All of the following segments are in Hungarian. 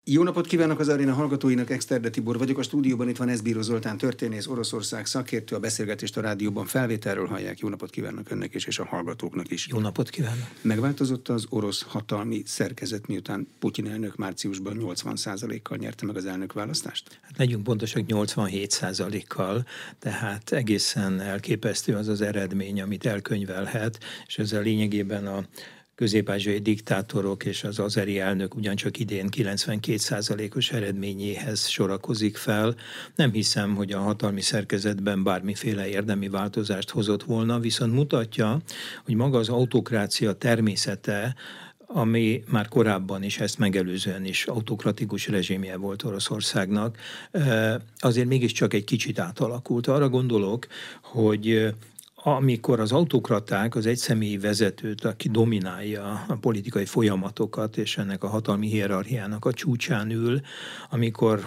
Jó napot kívánok az aréna hallgatóinak, Exterde Tibor vagyok. A stúdióban itt van Eszbíró Zoltán történész, Oroszország szakértő, a beszélgetést a rádióban felvételről hallják. Jó napot kívánok önnek is, és a hallgatóknak is. Jó napot kívánok! Megváltozott az orosz hatalmi szerkezet, miután Putyin elnök márciusban 80%-kal nyerte meg az elnökválasztást? Hát legyünk pontosak, 87%-kal, tehát egészen elképesztő az az eredmény, amit elkönyvelhet, és ezzel lényegében a közép-ázsiai diktátorok és az azeri elnök ugyancsak idén 92%-os eredményéhez sorakozik fel. Nem hiszem, hogy a hatalmi szerkezetben bármiféle érdemi változást hozott volna, viszont mutatja, hogy maga az autokrácia természete, ami már korábban is, ezt megelőzően is autokratikus rezsimje volt Oroszországnak, azért mégiscsak egy kicsit átalakult. Arra gondolok, hogy amikor az autokraták az egyszemélyi vezetőt, aki dominálja a politikai folyamatokat, és ennek a hatalmi hierarchiának a csúcsán ül, amikor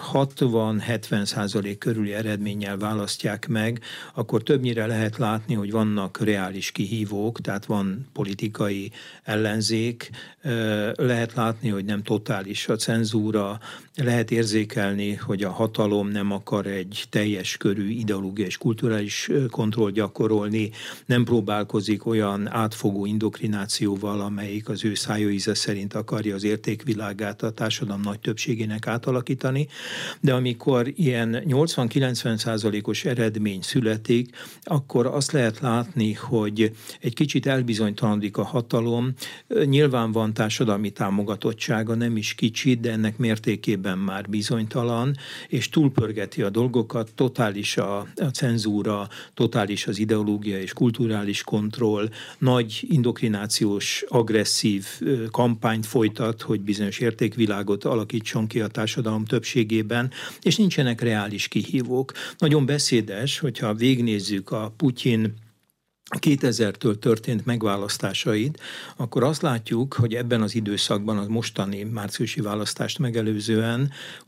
60-70% körüli eredménnyel választják meg, akkor többnyire lehet látni, hogy vannak reális kihívók, tehát van politikai ellenzék, lehet látni, hogy nem totális a cenzúra, lehet érzékelni, hogy a hatalom nem akar egy teljes körű ideológiai és kulturális kontrollt gyakorolni, nem próbálkozik olyan átfogó indoktrinációval, amelyik az ő szájóíze szerint akarja az értékvilágát a társadalom nagy többségének átalakítani, de amikor ilyen 80-90%-os eredmény születik, akkor azt lehet látni, hogy egy kicsit elbizonytalanodik a hatalom, nyilván van társadalmi támogatottsága, nem is kicsit, de ennek mértékében már bizonytalan, és túlpörgeti a dolgokat, totális a cenzúra, totális az ideológia és kulturális kontroll, nagy indoktrinációs, agresszív kampányt folytat, hogy bizonyos értékvilágot alakítson ki a társadalom többségében, és nincsenek reális kihívók. Nagyon beszédes, hogyha végignézzük a Putyin 2000-től történt megválasztásait, akkor azt látjuk, hogy ebben az időszakban, az mostani márciusi választást megelőzően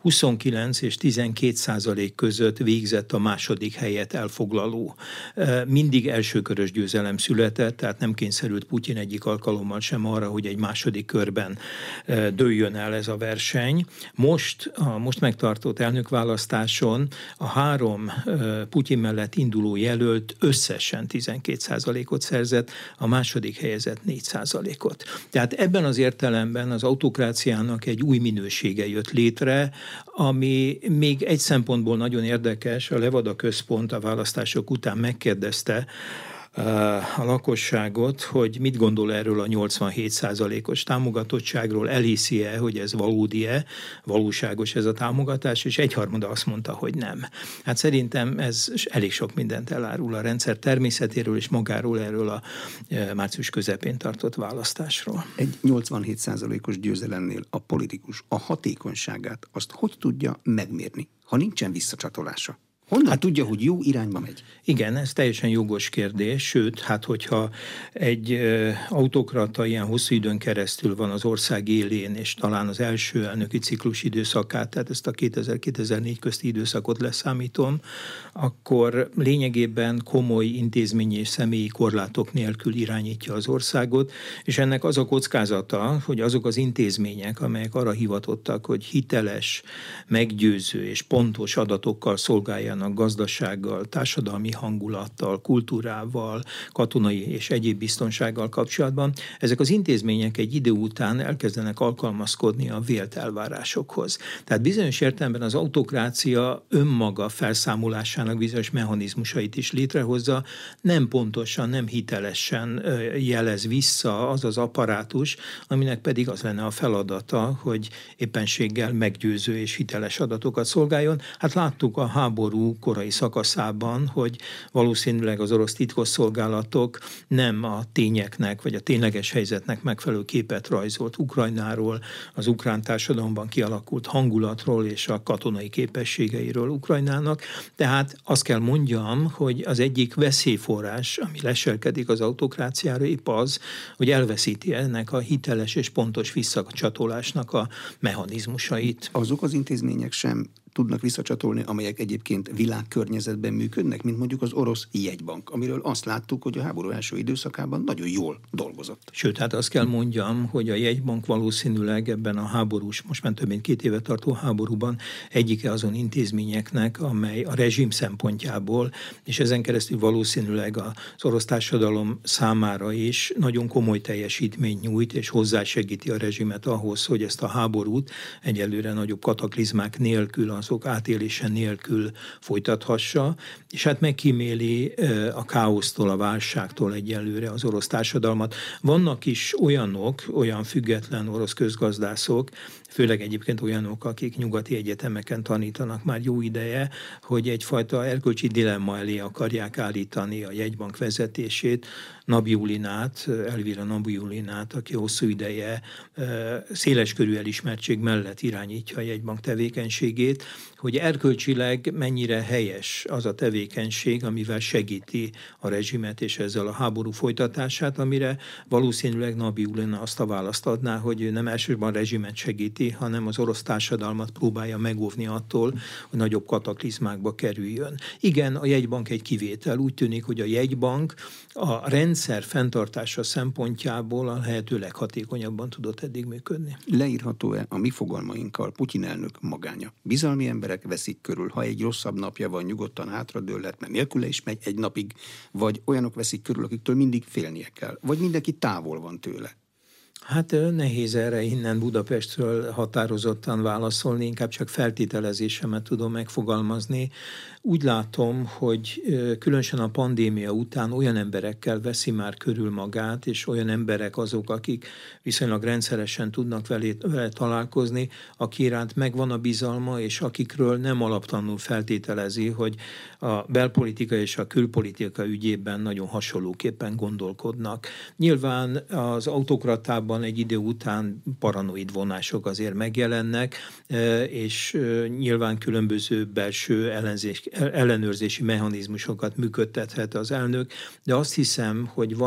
29 és 12% között végzett a második helyet elfoglaló. Mindig elsőkörös győzelem született, tehát nem kényszerült Putyin egyik alkalommal sem arra, hogy egy második körben dőljön el ez a verseny. A most megtartott elnökválasztáson a három Putyin mellett induló jelölt összesen 12%-ot szerzett, a második helyezett 4%-ot. Tehát ebben az értelemben az autokráciának egy új minősége jött létre, ami még egy szempontból nagyon érdekes. A Levada Központ a választások után megkérdezte a lakosságot, hogy mit gondol erről a 87%-os támogatottságról, elhiszi-e, hogy ez valódi-e, valóságos ez a támogatás, és egyharmada azt mondta, hogy nem. Hát szerintem ez elég sok mindent elárul a rendszer természetéről és magáról erről a március közepén tartott választásról. Egy 87%-os győzelemnél a politikus a hatékonyságát azt hogy tudja megmérni, ha nincsen visszacsatolása? Honnan tudja, hogy jó irányba megy? Igen, ez teljesen jogos kérdés, sőt, hát hogyha egy autokrata ilyen hosszú időn keresztül van az ország élén, és talán az első elnöki ciklus időszakát, tehát ezt a 2000-2004 közti időszakot leszámítom, akkor lényegében komoly intézményi és személyi korlátok nélkül irányítja az országot, és ennek az a kockázata, hogy azok az intézmények, amelyek arra hivatottak, hogy hiteles, meggyőző és pontos adatokkal szolgáljanak gazdasággal, társadalmi hangulattal, kultúrával, katonai és egyéb biztonsággal kapcsolatban, ezek az intézmények egy idő után elkezdenek alkalmazkodni a vélt elvárásokhoz. Tehát bizonyos értelemben az autokrácia önmaga felszámolásának bizonyos mechanizmusait is létrehozza, nem pontosan, nem hitelesen jelez vissza az az apparátus, aminek pedig az lenne a feladata, hogy éppenséggel meggyőző és hiteles adatokat szolgáljon. Hát láttuk a háború korai szakaszában, hogy valószínűleg az orosz titkosszolgálatok nem a tényeknek, vagy a tényleges helyzetnek megfelelő képet rajzolt Ukrajnáról, az ukrán társadalomban kialakult hangulatról és a katonai képességeiről Ukrajnának. Tehát azt kell mondjam, hogy az egyik veszélyforrás, ami leselkedik az autokráciára, épp az, hogy elveszíti ennek a hiteles és pontos visszacsatolásnak a mechanizmusait. Azok az intézmények sem tudnak visszacsatolni, amelyek egyébként világkörnyezetben működnek, mint mondjuk az orosz jegybank, amiről azt láttuk, hogy a háború első időszakában nagyon jól dolgozott. Sőt, hát azt kell mondjam, hogy a jegybank valószínűleg ebben a háborús, most már több mint 2 éve tartó háborúban egyike azon intézményeknek, amely a rezsim szempontjából, és ezen keresztül valószínűleg az orosz társadalom számára is nagyon komoly teljesítményt nyújt, és hozzásegíti a rezsimet ahhoz, hogy ezt a háborút egyelőre nagyobb kataklizmák nélkül, azok átélése nélkül folytathassa, és hát megkíméli a káosztól, a válságtól egyelőre az orosz társadalmat. Vannak is olyan független orosz közgazdászok, főleg egyébként olyanok, akik nyugati egyetemeken tanítanak már jó ideje, hogy egyfajta erkölcsi dilemma elé akarják állítani a jegybank vezetését, Elvira Nabiulinát, aki hosszú ideje széleskörű elismertség mellett irányítja a jegybank tevékenységét, hogy erkölcsileg mennyire helyes az a tevékenység, amivel segíti a rezsimet és ezzel a háború folytatását, amire valószínűleg Nabiulina azt a választ adná, hogy nem elsősorban a rezsimet segíti, hanem az orosz társadalmat próbálja megóvni attól, hogy nagyobb kataklizmákba kerüljön. Igen, a jegybank egy kivétel. Úgy tűnik, hogy a jegybank a rendszer fenntartása szempontjából a lehető leghatékonyabban tudott eddig működni. Leírható-e a mi fogalmainkkal Putyin elnök magánya? Bizalmi emberek veszik körül, ha egy rosszabb napja van, nyugodtan hátradőlhet, mert nélküle is megy egy napig, vagy olyanok veszik körül, akiktől mindig félnie kell, vagy mindenki távol van tőle? Hát nehéz erre innen Budapestről határozottan válaszolni, inkább csak feltételezésemet tudom megfogalmazni. Úgy látom, hogy különösen a pandémia után olyan emberekkel veszi már körül magát, és olyan emberek azok, akik viszonylag rendszeresen tudnak vele találkozni, aki iránt megvan a bizalma, és akikről nem alaptalanul feltételezi, hogy a belpolitika és a külpolitika ügyében nagyon hasonlóképpen gondolkodnak. Nyilván az autokratában egy idő után paranoid vonások azért megjelennek, és nyilván különböző belső ellenőrzési mechanizmusokat működtethet az elnök, de azt hiszem, hogy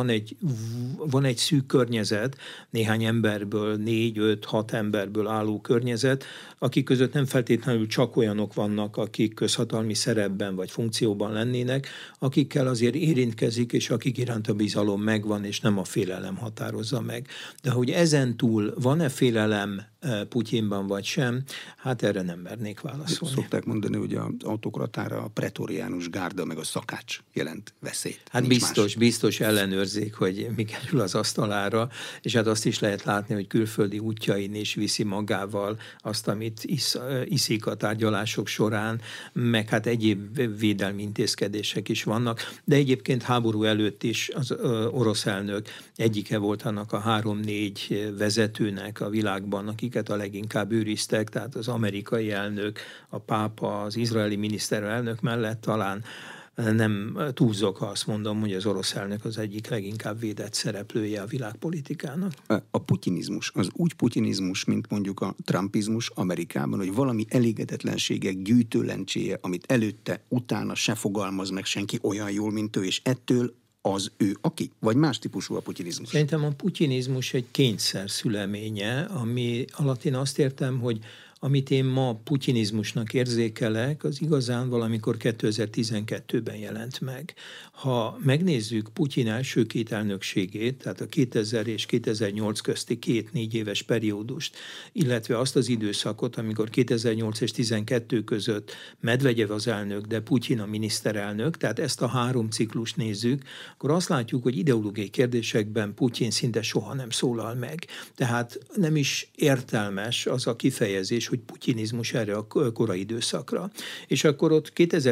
van egy szűk környezet, néhány emberből, 4-5-6 emberből álló környezet, akik között nem feltétlenül csak olyanok vannak, akik közhatalmi szerepben vagy funkcióban lennének, akikkel azért érintkezik, és akik iránt a bizalom megvan, és nem a félelem határozza meg. De hogy ezen túl van-e félelem Putyinban vagy sem, hát erre nem mernék válaszolni. Szokták mondani, hogy az autokratára a pretoriánus gárda meg a szakács jelent veszélyt. Hát biztos ellenőrzik, hogy mi kerül az asztalára, és hát azt is lehet látni, hogy külföldi útjain is viszi magával azt, amit iszik a tárgyalások során, meg hát egyéb védelmi intézkedések is vannak, de egyébként háború előtt is az orosz elnök egyike volt annak a 3-4 vezetőnek a világban, akiket a leginkább őriztek, tehát az amerikai elnök, a pápa, az izraeli miniszterelnök mellett talán nem túlzok, ha azt mondom, hogy az orosz elnök az egyik leginkább védett szereplője a világpolitikának. A putinizmus, az úgy putinizmus, mint mondjuk a trumpizmus Amerikában, hogy valami elégedetlenségek gyűjtőlencséje, amit előtte, utána se fogalmaz meg senki olyan jól, mint ő, és ettől az ő aki? Vagy más típusú a putinizmus? Szerintem a putinizmus egy kényszer szüleménye, ami alatt én azt értem, hogy amit én ma putinizmusnak érzékelek, az igazán valamikor 2012-ben jelent meg. Ha megnézzük Putyin első 2 elnökségét, tehát a 2000 és 2008 közti 2-4 éves periódust, illetve azt az időszakot, amikor 2008 és 2012 között Medvegyev az elnök, de Putyin a miniszterelnök, tehát ezt a 3 ciklust nézzük, akkor azt látjuk, hogy ideológiai kérdésekben Putyin szinte soha nem szólal meg. Tehát nem is értelmes az a kifejezés, hogy putinizmus erre a korai időszakra. És akkor ott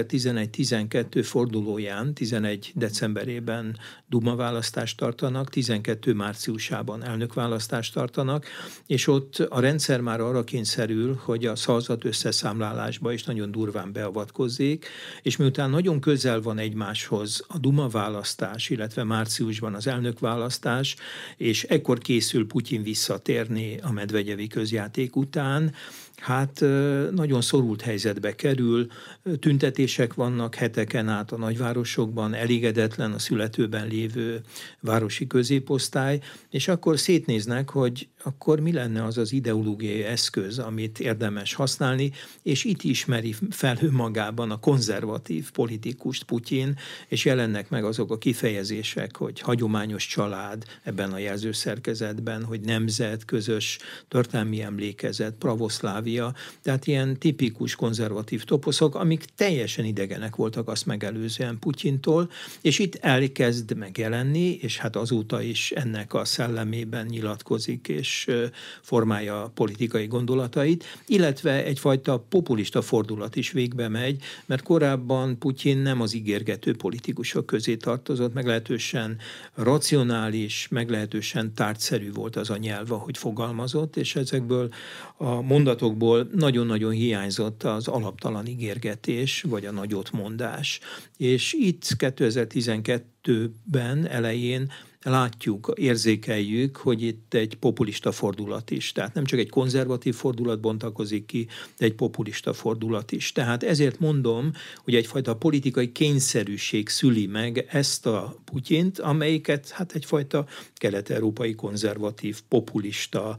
2011-12 fordulóján, 11 decemberében Duma választást tartanak, 12 márciusában elnökválasztást tartanak, és ott a rendszer már arra kényszerül, hogy a szavazat összeszámlálásba is nagyon durván beavatkozzék, és miután nagyon közel van egymáshoz a Duma választás, illetve márciusban az elnökválasztás, és ekkor készül Putyin visszatérni a medvegyevi közjáték után, Hát nagyon szorult helyzetbe kerül, tüntetések vannak heteken át a nagyvárosokban, elégedetlen a születőben lévő városi középosztály, és akkor szétnéznek, hogy akkor mi lenne az az ideológiai eszköz, amit érdemes használni, és itt ismeri fel önmagában a konzervatív politikust Putyin, és jelennek meg azok a kifejezések, hogy hagyományos család ebben a jelzőszerkezetben, hogy nemzet, közös történelmi emlékezet, pravoszlávia, tehát ilyen tipikus konzervatív toposzok, amik teljesen idegenek voltak azt megelőzően Putyintól, és itt elkezd megjelenni, és hát azóta is ennek a szellemében nyilatkozik, és formálja a politikai gondolatait, illetve egyfajta populista fordulat is végbe megy, mert korábban Putyin nem az ígérgető politikusok közé tartozott, meglehetősen racionális, meglehetősen tárgyszerű volt az a nyelv, ahogy fogalmazott, és ezekből a mondatokból nagyon-nagyon hiányzott az alaptalan ígérgetés, vagy a nagyotmondás. És itt 2012-ben elején látjuk, érzékeljük, hogy itt egy populista fordulat is. Tehát nem csak egy konzervatív fordulat bontakozik ki, de egy populista fordulat is. Tehát ezért mondom, hogy egyfajta politikai kényszerűség szüli meg ezt a Putyint, amelyiket hát egyfajta kelet-európai konzervatív, populista,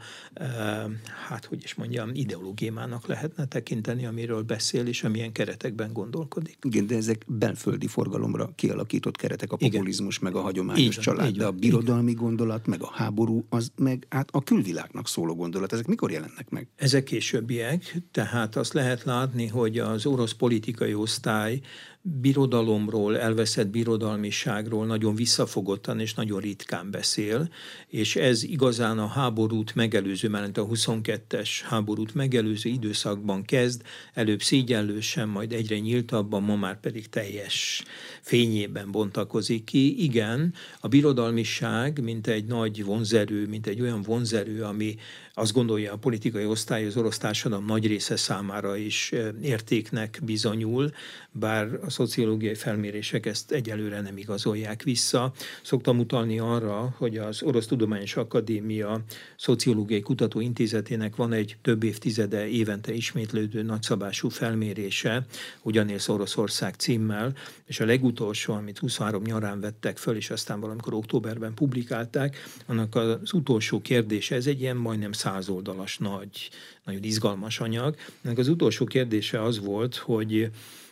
ideológiának lehetne tekinteni, amiről beszél, és amilyen keretekben gondolkodik. Igen, de ezek belföldi forgalomra kialakított keretek, a populizmus, meg a hagyományos család, de a birodalmi gondolat, meg a háború, az meg hát a külvilágnak szóló gondolat. Ezek mikor jelennek meg? Ezek későbbiek, tehát azt lehet látni, hogy az orosz politikai osztály birodalomról, elveszett birodalmiságról nagyon visszafogottan és nagyon ritkán beszél, és ez igazán a háborút megelőző, mert a 22-es háborút megelőző időszakban kezd, előbb szégyenlősen, majd egyre nyíltabban, ma már pedig teljes fényében bontakozik ki. Igen, a birodalmiság, mint egy nagy vonzerő, mint egy olyan vonzerő, ami azt gondolja a politikai osztály, az orosz társadalom nagy része számára is értéknek bizonyul, bár a szociológiai felmérések ezt egyelőre nem igazolják vissza. Szoktam utalni arra, hogy az Orosz Tudományos Akadémia Szociológiai Kutatóintézetének van egy több évtizede évente ismétlődő nagyszabású felmérése, Hogyan élsz Oroszország címmel, és a legutolsó, amit 23 nyarán vettek föl, és aztán valamikor októberben publikálták, annak az utolsó kérdése, ez egy ilyen majdnem 100 oldalas nagyon izgalmas anyag. Ennek az utolsó kérdése az volt, hogy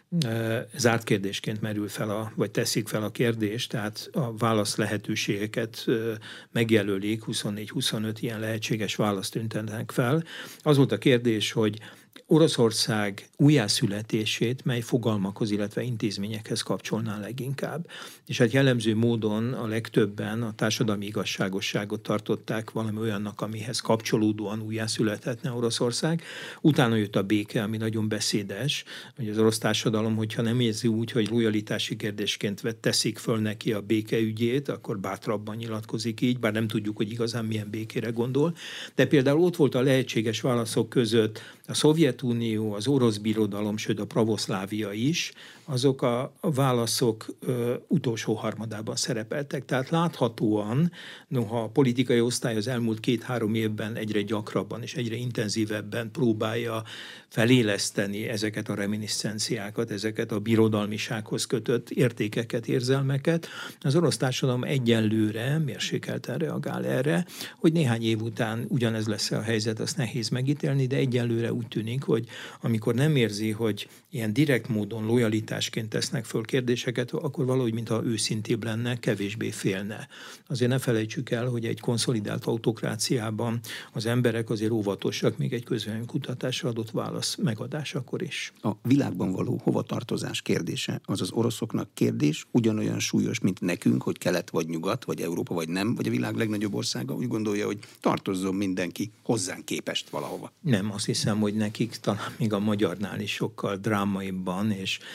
zárt kérdésként merül fel, vagy teszik fel a kérdést, tehát a válasz lehetőségeket megjelölik, 24-25 ilyen lehetséges választ tüntetnek fel. Az volt a kérdés, hogy Oroszország újjászületését mely fogalmakhoz, illetve intézményekhez kapcsolná leginkább. És hát jellemző módon a legtöbben a társadalmi igazságosságot tartották valami olyannak, amihez kapcsolódóan újjászülethetne Oroszország. Utána jött a béke, ami nagyon beszédes, hogy az orosz társadalom, hogyha nem érzi úgy, hogy lojalitási kérdésként teszik föl neki a békeügyét, akkor bátrabban nyilatkozik így, bár nem tudjuk, hogy igazán milyen békére gondol. De például ott volt a lehetséges válaszok között a Szovjetunió, az orosz birodalom, sőt a pravoszlávia is, azok a válaszok utolsó harmadában szerepeltek. Tehát láthatóan, noha a politikai osztály az elmúlt 2-3 évben egyre gyakrabban és egyre intenzívebben próbálja feléleszteni ezeket a reminiszenciákat, ezeket a birodalmisághoz kötött értékeket, érzelmeket, az orosz társadalom egyenlőre mérsékelten reagál erre, hogy néhány év után ugyanez lesz a helyzet, azt nehéz megítélni, de egyenlőre úgy tűnik, hogy amikor nem érzi, hogy ilyen direkt módon lojalitásként tesznek föl kérdéseket, akkor valahogy, mintha őszintébb lenne, kevésbé félne. Azért ne felejtsük el, hogy egy konszolidált autokráciában az emberek azért óvatosak, még egy közvéleménykutatásra adott válasz megadásakor is. A világban való hovatartozás kérdése, az az oroszoknak kérdés, ugyanolyan súlyos, mint nekünk, hogy kelet vagy nyugat, vagy Európa vagy nem, vagy a világ legnagyobb országa úgy gondolja, hogy tartozzon mindenki hozzánk képest valahova. Nem, azt hiszem, hogy nekik talán még a magyarnál is sokkal drámaibban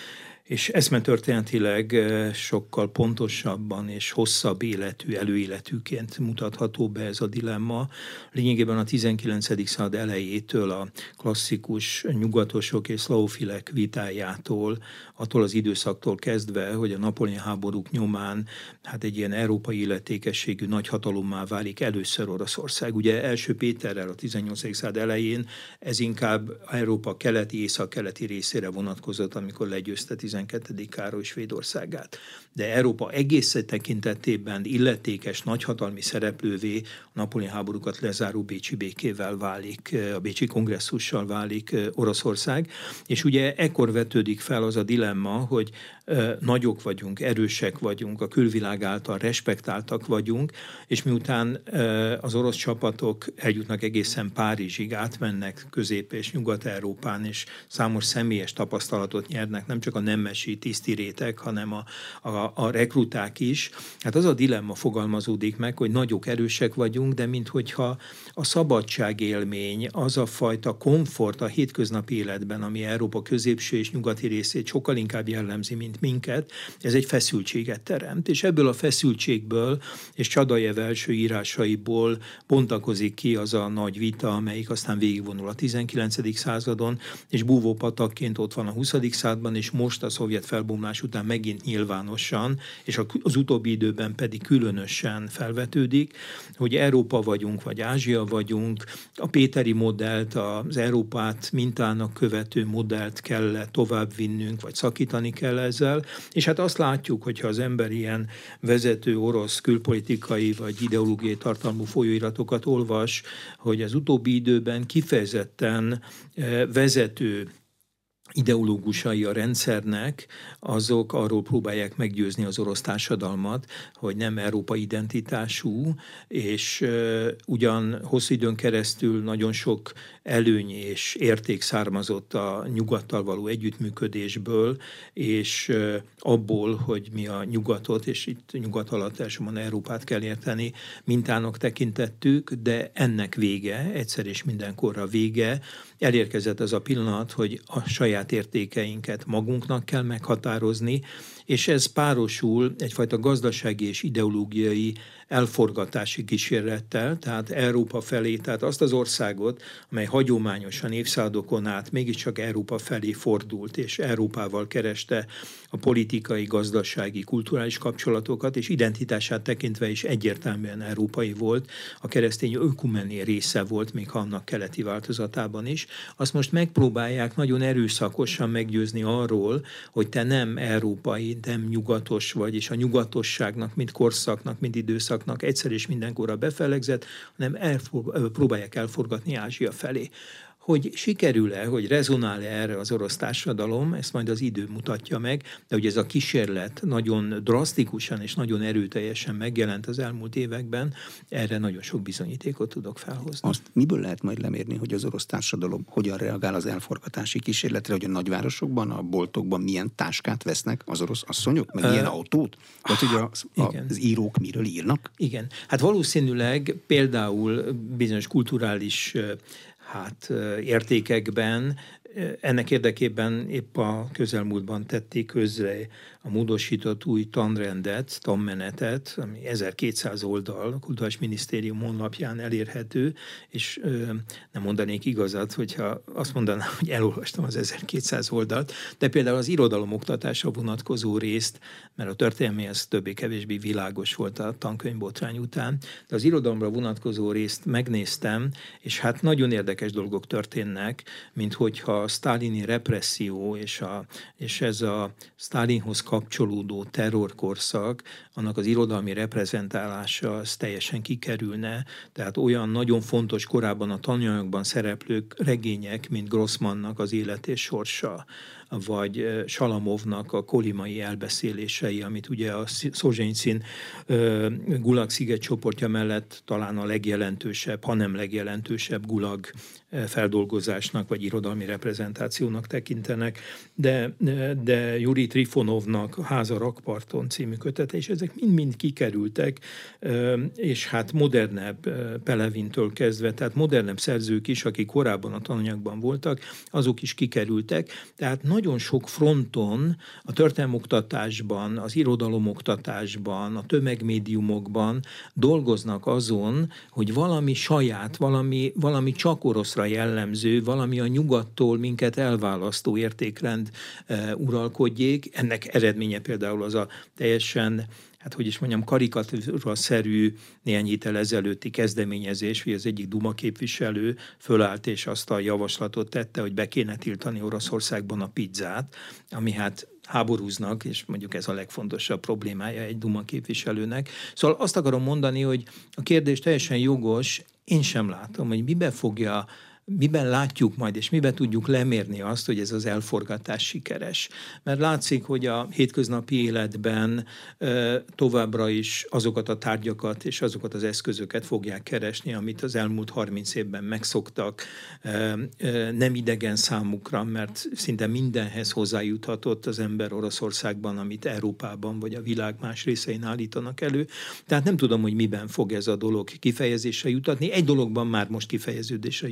És eszmetörténetileg sokkal pontosabban és hosszabb életű, előéletűként mutatható be ez a dilemma. Lényegében a 19. század elejétől a klasszikus nyugatosok és szlavofilek vitájától, attól az időszaktól kezdve, hogy a Napóleon háborúk nyomán hát egy ilyen európai illetékességű nagyhatalommá válik először Oroszország. Ugye első Péterrel a 18. század elején ez inkább Európa keleti, északkeleti részére vonatkozott, amikor legyőzte 12. Károly Svédországát. De Európa egész tekintetében illetékes nagyhatalmi szereplővé a Napóleon háborúkat lezáró bécsi békével válik, a bécsi kongresszussal válik Oroszország, és ugye ekkor vetődik fel az a dilemma, hogy nagyok vagyunk, erősek vagyunk, a külvilág által respektáltak vagyunk, és miután az orosz csapatok eljutnak egészen Párizsig, átmennek Közép- és Nyugat-Európán, és számos személyes tapasztalatot nyernek, nem csak a nemesi tiszti réteg, hanem a rekruták is. Hát az a dilemma fogalmazódik meg, hogy nagyok, erősek vagyunk, de minthogyha a szabadságélmény, az a fajta komfort a hétköznapi életben, ami Európa középső és nyugati részét sokkal inkább jellemzi, mint minket, ez egy feszültséget teremt. És ebből a feszültségből és Csadajev első írásaiból bontakozik ki az a nagy vita, amelyik aztán végigvonul a 19. századon, és búvópatakként ott van a 20. században, és most a szovjet felbomlás után megint nyilvánosan, és az utóbbi időben pedig különösen felvetődik, hogy Európa vagyunk, vagy Ázsia vagyunk, a péteri modellt, az Európát mintának követő modellt kell tovább vinnünk, vagy szakítani kell ezzel, és hát azt látjuk, hogyha az ember ilyen vezető orosz külpolitikai vagy ideológiai tartalmú folyóiratokat olvas, hogy az utóbbi időben kifejezetten vezető ideológusai a rendszernek, azok arról próbálják meggyőzni az orosz társadalmat, hogy nem Európa identitású, és ugyan hosszú időn keresztül nagyon sok előny és érték származott a nyugattal való együttműködésből, és abból, hogy mi a nyugatot, és itt nyugat alatt elsősorban Európát kell érteni, mintának tekintettük, de ennek vége, egyszer és mindenkorra vége, elérkezett az a pillanat, hogy a saját értékeinket magunknak kell meghatározni, és ez párosul egyfajta gazdasági és ideológiai elforgatási kísérlettel, tehát Európa felé, tehát azt az országot, amely hagyományosan évszázadokon át mégiscsak Európa felé fordult, és Európával kereste a politikai, gazdasági, kulturális kapcsolatokat, és identitását tekintve is egyértelműen európai volt, a keresztény ökumeni része volt, még annak keleti változatában is. Azt most megpróbálják nagyon erőszakosan meggyőzni arról, hogy te nem európai, nem nyugatos vagy, és a nyugatosságnak, mint korszaknak, mint időszaknak egyszer és mindenkorra befelegzett, hanem próbálják elforgatni Ázsia felé. Hogy sikerül-e, hogy rezonál-e erre az orosz társadalom, ezt majd az idő mutatja meg, de hogy ez a kísérlet nagyon drasztikusan és nagyon erőteljesen megjelent az elmúlt években, erre nagyon sok bizonyítékot tudok felhozni. Azt miből lehet majd lemérni, hogy az orosz társadalom hogyan reagál az elforgatási kísérletre, hogy a nagyvárosokban, a boltokban milyen táskát vesznek az orosz asszonyok, meg milyen autót? Vagy hogy az írók miről írnak? Igen, hát valószínűleg például bizonyos kulturális értékekben, ennek érdekében épp a közelmúltban tették közre a módosított új tanmenetet, ami 1200 oldal, a Kulturális Minisztérium honlapján elérhető, és nem mondanék igazat, hogyha azt mondanám, hogy elolvastam az 1200 oldalt, de például az irodalomoktatásra vonatkozó részt, mert a történelmi ez többé-kevésbé világos volt a tankönyvbotrány után, de az irodalomra vonatkozó részt megnéztem, és hát nagyon érdekes dolgok történnek, mint hogyha a sztálini represszió és ez a Sztálinhoz kapcsolódó terrorkorszak, annak az irodalmi reprezentálása az teljesen kikerülne. Tehát olyan nagyon fontos korábban a tananyagban szereplő regények, mint Grossmannak az Élet és sorsa, vagy Salamovnak a kolimai elbeszélései, amit ugye a Szolzsenyicin Gulag szigetcsoportja mellett talán a legjelentősebb, ha nem legjelentősebb Gulag feldolgozásnak vagy irodalmi reprezentációnak reprezentációnak tekintenek, de Juri Trifonovnak Háza rakparton című kötete, és ezek mind-mind kikerültek, és hát modernebb Pelevintől kezdve, tehát modernebb szerzők is, akik korábban a tananyagban voltak, azok is kikerültek. Tehát nagyon sok fronton, a történelmoktatásban, az irodalomoktatásban, a tömegmédiumokban dolgoznak azon, hogy valami saját, valami csak oroszra jellemző, valami a nyugattól minket elválasztó értékrend uralkodjék. Ennek eredménye például az a teljesen, hát hogy is mondjam, karikatúraszerű néhány héttel ezelőtti kezdeményezés, hogy az egyik Duma képviselő fölállt és azt a javaslatot tette, hogy be kéne tiltani Oroszországban a pizzát, ami hát háborúznak, és mondjuk ez a legfontosabb problémája egy Duma képviselőnek. Szóval azt akarom mondani, hogy a kérdés teljesen jogos, én sem látom, hogy miben látjuk majd, és miben tudjuk lemérni azt, hogy ez az elforgatás sikeres. Mert látszik, hogy a hétköznapi életben továbbra is azokat a tárgyakat és azokat az eszközöket fogják keresni, amit az elmúlt 30 évben megszoktak, nem idegen számukra, mert szinte mindenhez hozzájuthatott az ember Oroszországban, amit Európában vagy a világ más részein állítanak elő. Tehát nem tudom, hogy miben fog ez a dolog kifejezésre jutatni. Egy dologban már most kifejeződésre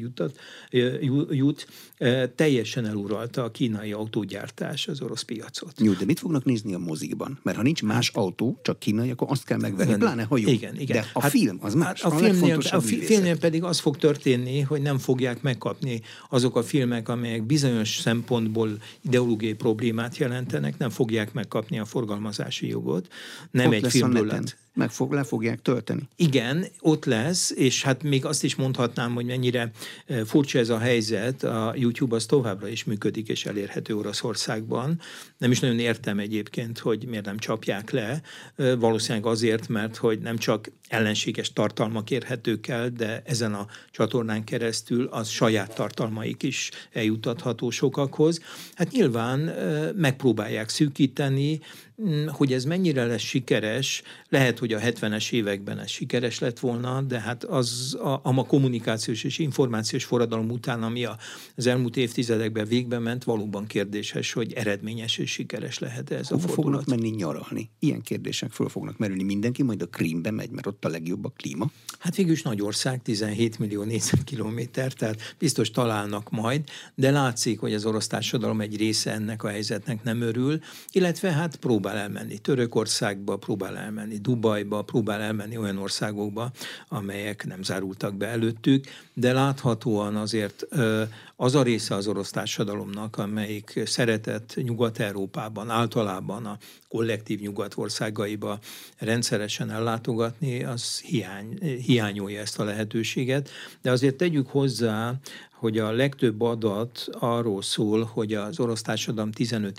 jut, teljesen eluralta a kínai autógyártás az orosz piacot. Jó, de mit fognak nézni a moziban? Mert ha nincs más autó, csak kínai, akkor azt kell megvenni, pláne hajó. Igen. De a film az más. A filmnél pedig az fog történni, hogy nem fogják megkapni azok a filmek, amelyek bizonyos szempontból ideológiai problémát jelentenek, nem fogják megkapni a forgalmazási jogot. Nem ott egy filmről lett. Le fogják tölteni. Igen, ott lesz, és hát még azt is mondhatnám, hogy mennyire furcsa ez a helyzet, a YouTube az továbbra is működik és elérhető Oroszországban. Nem is nagyon értem egyébként, hogy miért nem csapják le. Valószínűleg azért, mert hogy nem csak ellenséges tartalmak érhetők el, de ezen a csatornán keresztül az saját tartalmaik is eljutatható sokakhoz. Hát nyilván megpróbálják szűkíteni, hogy ez mennyire lesz sikeres, lehet, hogy a 70-es években ez sikeres lett volna, de hát az a kommunikációs és információs forradalom után, ami az elmúlt évtizedekben végbe ment, valóban kérdéses, hogy eredményes és sikeres lehet ez a fordulat. Hova fognak menni nyaralni? Ilyen kérdések föl fognak merülni. Mindenki majd a Krímbe megy, mert ott a legjobb a klíma? Hát végülis nagy ország, 17 millió négyzetkilométer, tehát biztos találnak majd, de látszik, hogy az orosz társadalom egy része ennek a helyzetnek nem örül, illetve hát próbál elmenni Törökországba, próbál elmenni Dubajba, próbál elmenni olyan országokba, amelyek nem zárultak be előttük, de láthatóan azért az a része az orosz társadalomnak, amelyik szeretett Nyugat-Európában, általában a kollektív nyugat országaiba rendszeresen ellátogatni, az hiányolja ezt a lehetőséget. De azért tegyük hozzá, hogy a legtöbb adat arról szól, hogy az orosz társadalom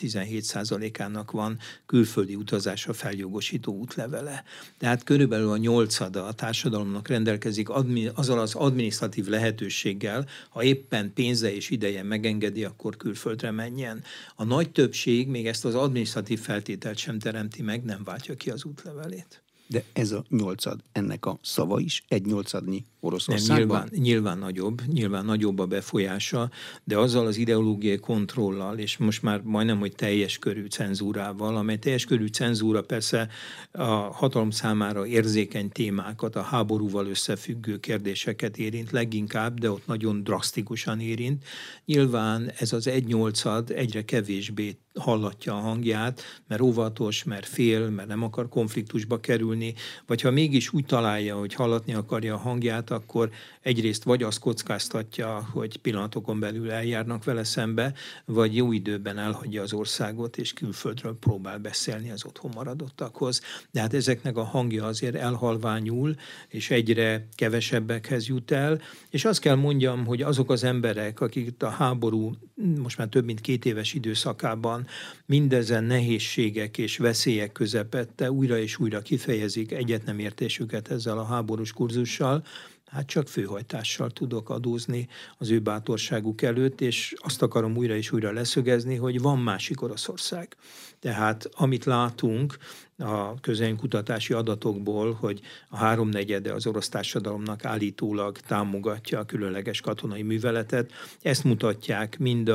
15-17%-ának van külföldi utazásra feljogosító útlevele. Tehát körülbelül a 8% a társadalomnak rendelkezik azzal az adminisztratív lehetőséggel, ha éppen pénze és ideje megengedi, akkor külföldre menjen. A nagy többség még ezt az adminisztratív feltételt sem teremti meg, nem váltja ki az útlevelét. De ez a 8%, ennek a szava is 1/8 Oroszországban? Nem, nyilván nagyobb a befolyása, de azzal az ideológiai kontrollal, és most már majdnem, hogy teljes körű cenzúrával, amely teljes körű cenzúra persze a hatalom számára érzékeny témákat, a háborúval összefüggő kérdéseket érint leginkább, de ott nagyon drasztikusan érint. Nyilván ez az 1/8 egyre kevésbé hallatja a hangját, mert óvatos, mert fél, mert nem akar konfliktusba kerülni, vagy ha mégis úgy találja, hogy hallatni akarja a hangját, akkor egyrészt vagy azt kockáztatja, hogy pillanatokon belül eljárnak vele szembe, vagy jó időben elhagyja az országot, és külföldről próbál beszélni az otthon maradottakhoz. De hát ezeknek a hangja azért elhalványul, és egyre kevesebbekhez jut el, és azt kell mondjam, hogy azok az emberek, akik a háború most már több mint 2 éves időszakában mindezen nehézségek és veszélyek közepette újra és újra kifejezik egyetnemértésüket ezzel a háborús kurzussal, hát csak főhajtással tudok adózni az ő bátorságuk előtt, és azt akarom újra és újra leszögezni, hogy van másik Oroszország. Tehát amit látunk, a közvéleménykutatási adatokból, hogy a 3/4 az orosz társadalomnak állítólag támogatja a különleges katonai műveletet. Ezt mutatják mind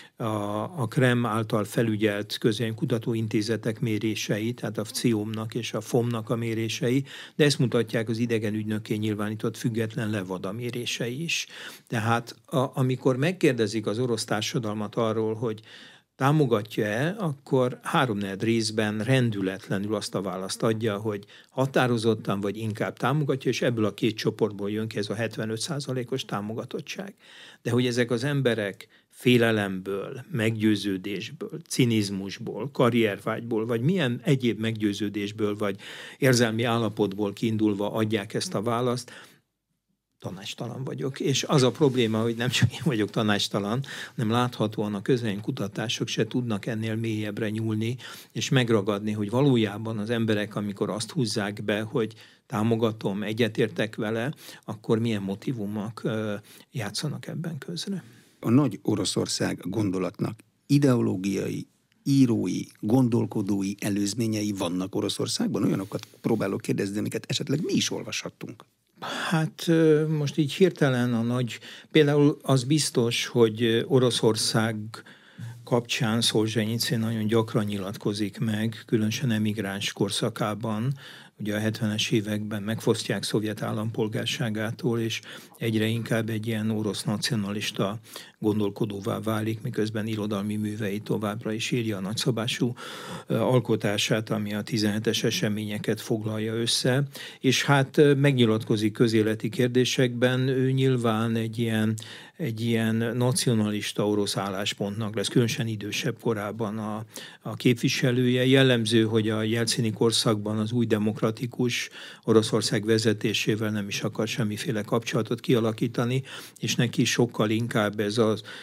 a Kreml által felügyelt közvéleménykutató intézetek mérései, tehát a CIOM-nak és a FOM-nak a mérései, de ezt mutatják az idegen ügynökké nyilvánított független Levada mérései is. Tehát amikor megkérdezik az orosz társadalmat arról, hogy támogatja-e, akkor 3/4 részben rendületlenül azt a választ adja, hogy határozottan vagy inkább támogatja, és ebből a két csoportból jön ki ez a 75%-os támogatottság. De hogy ezek az emberek félelemből, meggyőződésből, cinizmusból, karriervágyból, vagy milyen egyéb meggyőződésből, vagy érzelmi állapotból kiindulva adják ezt a választ, tanácstalan vagyok. És az a probléma, hogy nem csak én vagyok tanácstalan, hanem láthatóan a közvéleménykutatások se tudnak ennél mélyebbre nyúlni, és megragadni, hogy valójában az emberek, amikor azt húzzák be, hogy támogatom, egyetértek vele, akkor milyen motivumok játszanak ebben közre. A nagy Oroszország gondolatnak ideológiai, írói, gondolkodói előzményei vannak Oroszországban? Olyanokat próbálok kérdezni, amiket esetleg mi is olvashattunk. Hát most így hirtelen például az biztos, hogy Oroszország kapcsán Szolzsenyicin nagyon gyakran nyilatkozik meg, különösen emigráns korszakában, ugye a 70-es években megfosztják szovjet állampolgárságától, és egyre inkább egy ilyen orosz nacionalista gondolkodóvá válik, miközben irodalmi művei továbbra is írja a nagyszabású alkotását, ami a 17-es eseményeket foglalja össze, és hát megnyilatkozik közéleti kérdésekben, ő nyilván egy ilyen nacionalista orosz álláspontnak lesz, különösen idősebb korában a képviselője. Jellemző, hogy a jelcini korszakban az új demokratikus Oroszország vezetésével nem is akar semmiféle kapcsolatot kialakítani, és neki sokkal inkább ez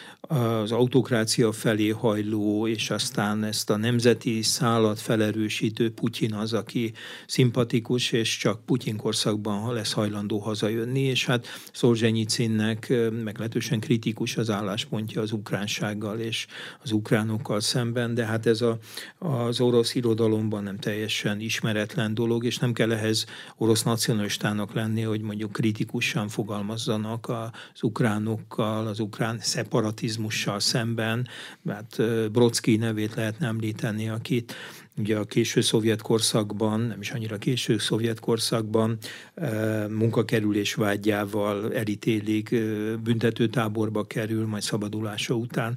az autokrácia felé hajló, és aztán ezt a nemzeti szálat felerősítő Putyin az, aki szimpatikus, és csak Putyin korszakban lesz hajlandó hazajönni, és hát Szolzsenyicinnek meglehetősen kritikus az álláspontja az ukránsággal és az ukránokkal szemben, de hát ez az orosz irodalomban nem teljesen ismeretlen dolog, és nem kell ehhez orosz nacionalistának lenni, hogy mondjuk kritikusan fogalmazzanak az ukránokkal, az ukrán szeparatizmussal szemben, hát Brodsky nevét lehetne említeni, akit ugye a késő szovjet korszakban, nem is annyira késő szovjet korszakban munkakerülés vágyával elítélik, büntetőtáborba kerül, majd szabadulása után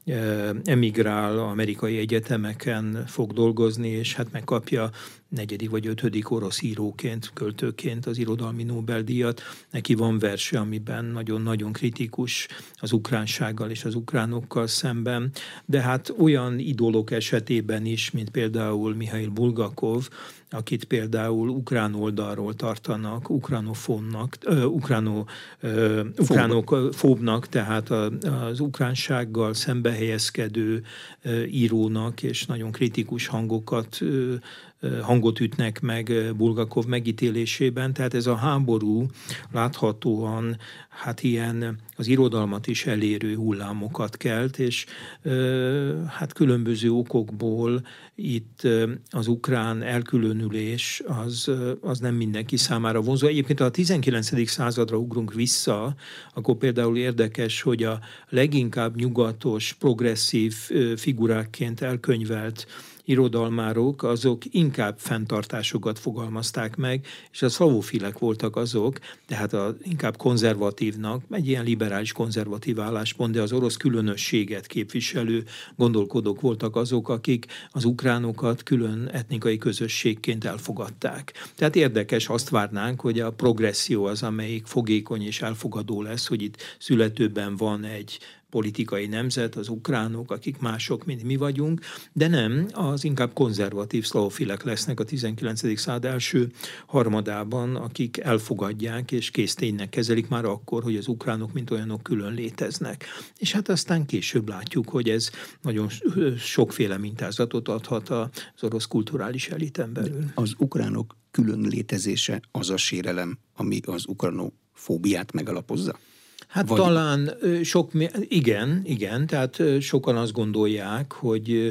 emigrál, amerikai egyetemeken fog dolgozni, és hát megkapja 4. vagy 5. orosz íróként, költőként az irodalmi Nobel-díjat. Neki van verse, amiben nagyon-nagyon kritikus az ukránsággal és az ukránokkal szemben, de hát olyan idolok esetében is, mint például Mihail Bulgakov, akit például ukrán oldalról tartanak, ukránofóbnak, tehát az ukránsággal szembehelyezkedő írónak, és nagyon kritikus hangot ütnek meg Bulgakov megítélésében, tehát ez a háború láthatóan hát ilyen az irodalmat is elérő hullámokat kelt, és hát különböző okokból itt az ukrán elkülönülés az nem mindenki számára vonzó. Egyébként ha a 19. századra ugrunk vissza, akkor például érdekes, hogy a leginkább nyugatos, progresszív figurákként elkönyvelt irodalmárok, azok inkább fenntartásokat fogalmazták meg, és a szlavofilek voltak azok, tehát inkább konzervatívnak, egy ilyen liberális konzervatív álláspont, de az orosz különösséget képviselő gondolkodók voltak azok, akik az ukránokat külön etnikai közösségként elfogadták. Tehát érdekes, azt várnánk, hogy a progresszió az, amelyik fogékony és elfogadó lesz, hogy itt születőben van egy politikai nemzet, az ukránok, akik mások, mint mi vagyunk, de nem, az inkább konzervatív szlavofilek lesznek a 19. század első harmadában, akik elfogadják és készténynek kezelik már akkor, hogy az ukránok mint olyanok külön léteznek. És hát aztán később látjuk, hogy ez nagyon sokféle mintázatot adhat az orosz kulturális eliten belül. Az ukránok külön létezése az a sérelem, ami az ukranofóbiát megalapozza? Hát vagy... talán igen, tehát sokan azt gondolják,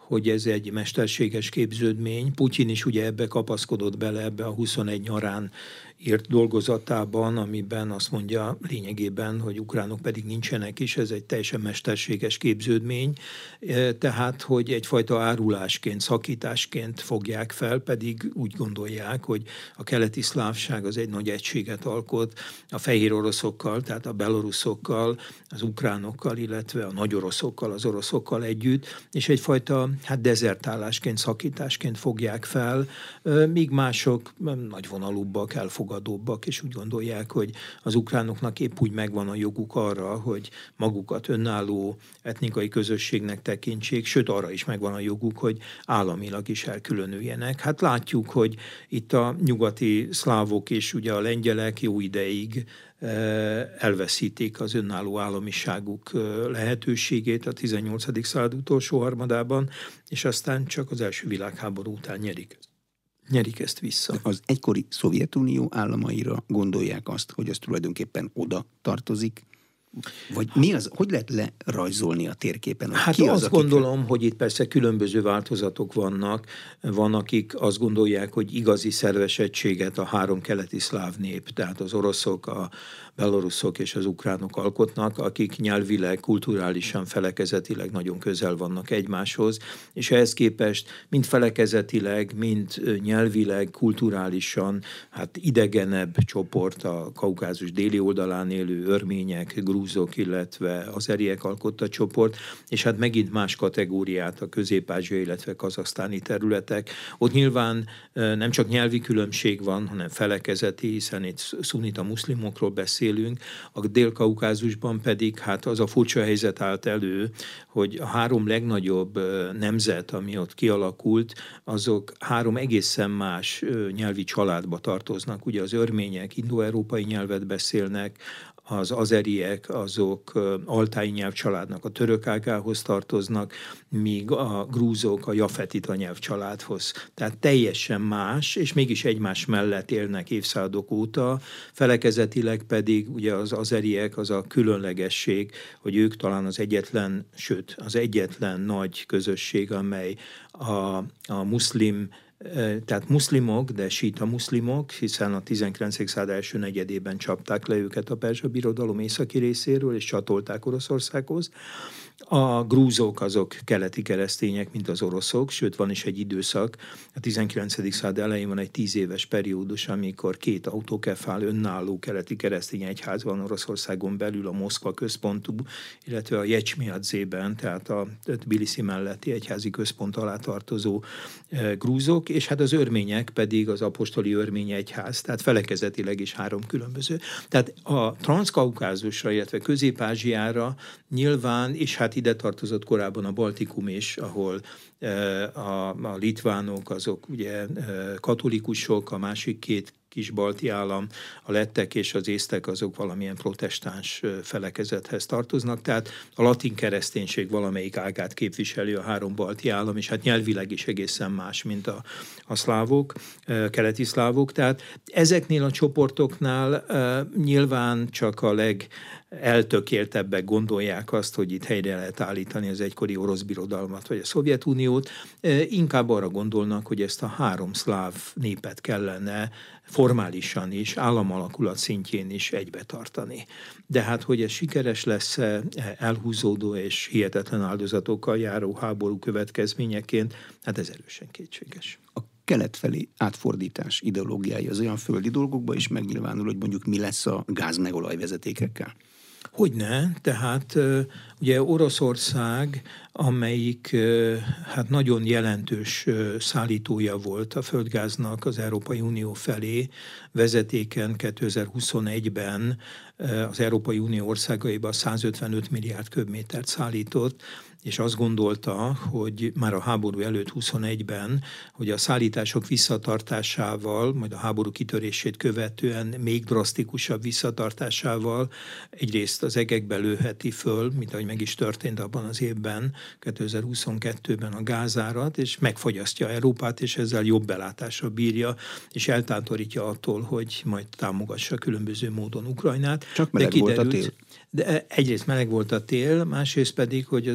hogy ez egy mesterséges képződmény. Putyin is ugye ebbe kapaszkodott bele, ebbe a 21 nyarán írt dolgozatában, amiben azt mondja lényegében, hogy ukránok pedig nincsenek is, ez egy teljesen mesterséges képződmény, tehát, hogy egyfajta árulásként, szakításként fogják fel, pedig úgy gondolják, hogy a keleti szlávság az egy nagy egységet alkot a fehér oroszokkal, tehát a beloruszokkal, az ukránokkal, illetve a nagy oroszokkal, az oroszokkal együtt, és egyfajta dezertálásként, szakításként fogják fel, míg mások nagyvonalúbbak, elfogadóbbak, és úgy gondolják, hogy az ukránoknak épp úgy megvan a joguk arra, hogy magukat önálló etnikai közösségnek tekintsék, sőt arra is megvan a joguk, hogy államilag is elkülönüljenek. Hát látjuk, hogy itt a nyugati szlávok és ugye a lengyelek jó ideig elveszítik az önálló államiságuk lehetőségét a 18. század utolsó harmadában, és aztán csak az első világháború után nyerik ezt vissza. Az egykori Szovjetunió államaira gondolják azt, hogy az tulajdonképpen oda tartozik? Vagy mi az, hogy lehet lerajzolni a térképen? Hát ki azt gondolom, hogy itt persze különböző változatok vannak. Van, akik azt gondolják, hogy igazi szerves egységet a három keleti szláv nép, tehát az oroszok, a beloruszok és az ukránok alkotnak, akik nyelvileg, kulturálisan, felekezetileg nagyon közel vannak egymáshoz, és ehhez képest mind felekezetileg, mind nyelvileg, kulturálisan, hát idegenebb csoport a Kaukázus déli oldalán élő örmények, grúzok, illetve azeriek alkotta csoport, és hát megint más kategóriát a közép-ázsiai, illetve kazaksztáni területek. Ott nyilván nem csak nyelvi különbség van, hanem felekezeti, hiszen itt szunita muszlimokról beszélünk, a Dél-Kaukázusban pedig hát az a furcsa helyzet állt elő, hogy a három legnagyobb nemzet, ami ott kialakult, azok három egészen más nyelvi családba tartoznak. Ugye az örmények indo-európai nyelvet beszélnek, az azeriek azok altái nyelvcsaládnak a török ágához tartoznak, míg a grúzok a jafetita nyelvcsaládhoz. Tehát teljesen más, és mégis egymás mellett élnek évszázadok óta, felekezetileg pedig ugye az azeriek az a különlegesség, hogy ők talán az egyetlen, sőt az egyetlen nagy közösség, amely a muszlim, tehát muszlimok, de síta muszlimok, hiszen a 19. század első negyedében csapták le őket a Perzsa Birodalom északi részéről, és csatolták Oroszországhoz. A grúzok azok keleti keresztények, mint az oroszok, sőt van is egy időszak, a 19. század elején van egy 10 éves periódus, amikor két autokefál önálló keleti keresztény egyház van Oroszországon belül, a Moszkva központú, illetve a Jecsmiadzében, tehát a Tbilisi melletti egyházi központ alá tartozó grúzok, és hát az örmények pedig az apostoli örmény egyház, tehát felekezetileg is három különböző. Tehát a Transzkaukázusra, illetve Közép-Ázsiára nyilván, és hát ide tartozott korábban a Baltikum is, ahol a litvánok azok ugye katolikusok, a másik két kis balti állam, a lettek és az észtek azok valamilyen protestáns felekezethez tartoznak, tehát a latin kereszténység valamelyik ágát képviseli a három balti állam, és hát nyelvileg is egészen más, mint a szlávok, keleti szlávok. Tehát ezeknél a csoportoknál nyilván csak a eltökéltebbek gondolják azt, hogy itt helyre lehet állítani az egykori orosz birodalmat vagy a Szovjetuniót, inkább arra gondolnak, hogy ezt a három szláv népet kellene formálisan is, államalakulat szintjén is egybe tartani. De hát, hogy ez sikeres lesz elhúzódó és hihetetlen áldozatokkal járó háború következményeként, hát ez erősen kétséges. A kelet felé átfordítás ideológiája az olyan földi dolgokban is megnyilvánul, hogy mondjuk mi lesz a gáz meg olajvezetékekkel? Hogyne, tehát ugye Oroszország, amelyik hát nagyon jelentős szállítója volt a földgáznak az Európai Unió felé, vezetéken 2021-ben az Európai Unió országaiba 155 milliárd köbmétert szállított, és azt gondolta, hogy már a háború előtt 21-ben, hogy a szállítások visszatartásával, majd a háború kitörését követően még drasztikusabb visszatartásával egyrészt az egekbe lőheti föl, mint ahogy meg is történt abban az évben, 2022-ben a gázárat, és megfogyasztja Európát, és ezzel jobb belátásra bírja, és eltántorítja attól, hogy majd támogassa különböző módon Ukrajnát. Csak meleg volt a tél. De egyrészt meleg volt a tél, másrészt pedig, hogy az európai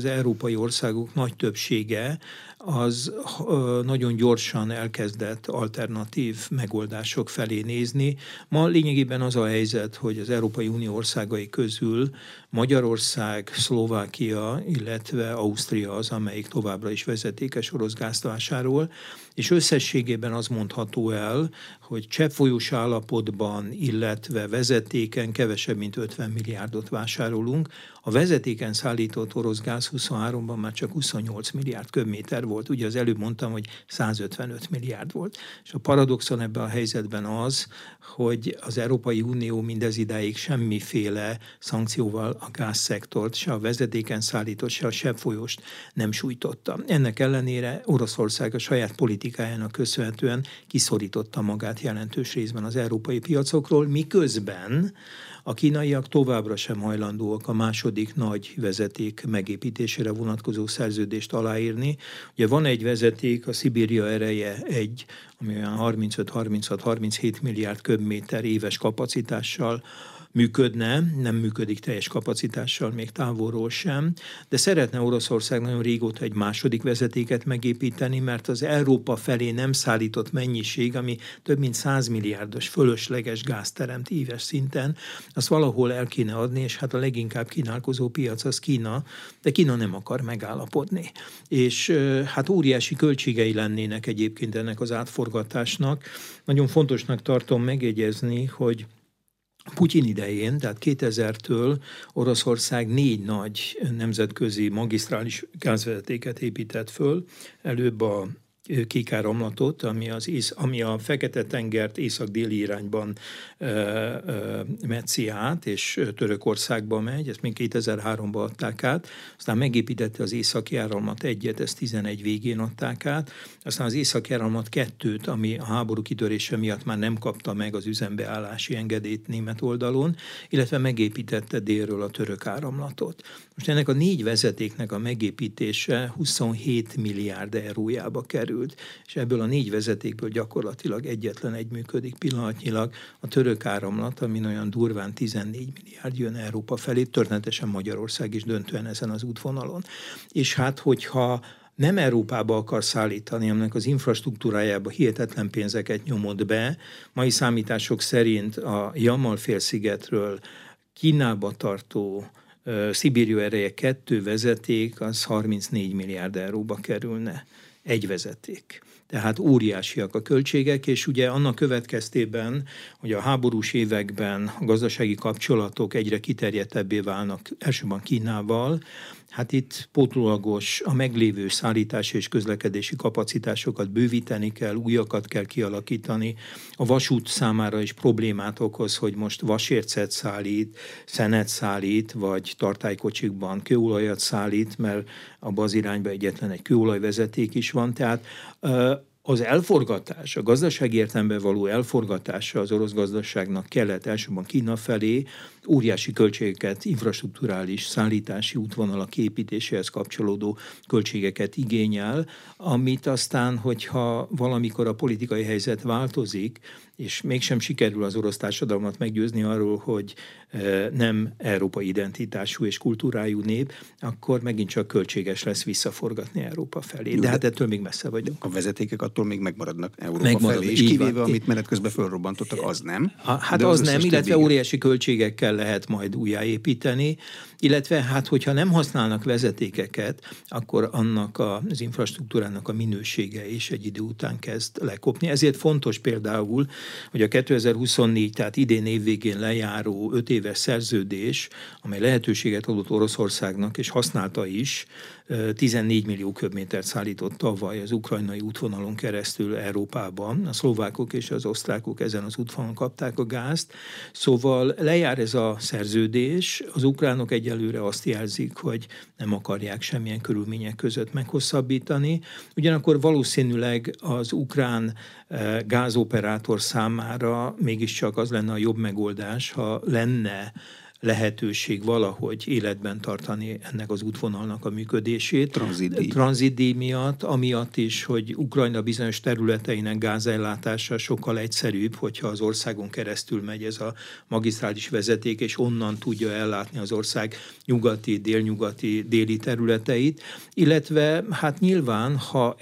európai országok nagy többsége az nagyon gyorsan elkezdett alternatív megoldások felé nézni. Ma lényegében az a helyzet, hogy az Európai Unió országai közül Magyarország, Szlovákia, illetve Ausztria az, amelyik továbbra is vezetékes orosz gázt vásárol, és összességében az mondható el, hogy cseppfolyós állapotban, illetve vezetéken kevesebb, mint 50 milliárdot vásárolunk. A vezetéken szállított orosz gáz 23-ban már csak 28 milliárd köbméter volt. Ugye az előbb mondtam, hogy 155 milliárd volt. És a paradoxon ebben a helyzetben az, hogy az Európai Unió mindezidáig semmiféle szankcióval a gázszektort, se a vezetéken szállított, se a cseppfolyóst nem sújtotta. Ennek ellenére Oroszország a saját politikájának köszönhetően kiszorította magát jelentős részben az európai piacokról, miközben a kínaiak továbbra sem hajlandóak a második nagy vezeték megépítésére vonatkozó szerződést aláírni. Ugye van egy vezeték, a Szibéria ereje 1, ami olyan 35-36-37 milliárd köbméter éves kapacitással működne, nem működik teljes kapacitással, még távolról sem, de szeretne Oroszország nagyon régóta egy második vezetéket megépíteni, mert az Európa felé nem szállított mennyiség, ami több mint 100 milliárdos fölösleges gáz teremt éves szinten, azt valahol el kéne adni, és hát a leginkább kínálkozó piac az Kína, de Kína nem akar megállapodni. És hát óriási költségei lennének egyébként ennek az átforgatásnak. Nagyon fontosnak tartom megjegyezni, hogy Putyin idején, tehát 2000-től Oroszország 4 nagy nemzetközi magisztrális gázvezetéket épített föl, előbb a Kék-áramlatot, ami a Fekete-tengert észak-déli irányban metszi át, és Törökországba megy, ezt még 2003-ban adták át, aztán megépítette az Északi Áramlat 1-et, ezt 11 végén adták át, aztán az Északi Áramlat 2-t, ami a háború kitörése miatt már nem kapta meg az üzembeállási engedélyt német oldalon, illetve megépítette délről a Török Áramlatot. Most ennek a 4 vezetéknek a megépítése 27 milliárd eurójába került, és ebből a 4 vezetékből gyakorlatilag egyetlen egy működik pillanatnyilag, a Török Áramlat, amin olyan durván 14 milliárd jön Európa felé, történetesen Magyarország is döntően ezen az útvonalon. És hát, hogyha nem Európába akar szállítani, aminek az infrastruktúrájába hihetetlen pénzeket nyomott be, mai számítások szerint a Jamal-félszigetről Kínába tartó Szibéria ereje 2 vezeték, az 34 milliárd euróba kerülne. Egy vezeték. Tehát óriásiak a költségek, és ugye annak következtében, hogy a háborús években a gazdasági kapcsolatok egyre kiterjedtebbé válnak, elsősorban Kínával, hát itt pótlólagos a meglévő szállítási és közlekedési kapacitásokat bővíteni kell, újakat kell kialakítani. A vasút számára is problémát okoz, hogy most vasércet szállít, szenet szállít, vagy tartálykocsikban kőolajat szállít, mert abban az irányban egyetlen egy kőolajvezeték is van. Tehát az elforgatás, a gazdasági értelemben való elforgatása az orosz gazdaságnak kellett elsősorban Kína felé óriási költségeket, infrastrukturális szállítási útvonalak építéséhez kapcsolódó költségeket igényel, amit aztán, hogyha valamikor a politikai helyzet változik, és mégsem sikerül az orosz társadalmat meggyőzni arról, hogy nem európai identitású és kultúrájú nép, akkor megint csak költséges lesz visszaforgatni Európa felé. De hát ettől még messze vagyunk. A vezetékek attól még megmaradnak Európa felé, és kivéve, amit menet közben fölrobbantottak, az nem. Hát az nem, illetve óriási költségekkel lehet majd újjáépíteni, illetve hát, hogyha nem használnak vezetékeket, akkor annak az infrastruktúrának a minősége is egy idő után kezd lekopni. Ezért fontos például, hogy a 2024, tehát idén évvégén lejáró 5 éves szerződés, amely lehetőséget adott Oroszországnak, és használta is, 14 millió köbmétert szállított tavaly az ukrajnai útvonalon keresztül Európában. A szlovákok és az osztrákok ezen az útvonalon kapták a gázt. Szóval lejár ez a szerződés. Az ukránok egyelőre azt jelzik, hogy nem akarják semmilyen körülmények között meghosszabbítani. Ugyanakkor valószínűleg az ukrán gázoperátor számára mégiscsak az lenne a jobb megoldás, ha lenne lehetőség valahogy életben tartani ennek az útvonalnak a működését. Tranzitdíj miatt, amiatt is, hogy Ukrajna bizonyos területeinek gázellátása sokkal egyszerűbb, hogyha az országon keresztül megy ez a magisztrális vezeték, és onnan tudja ellátni az ország nyugati, délnyugati, déli területeit, illetve hát nyilván, ha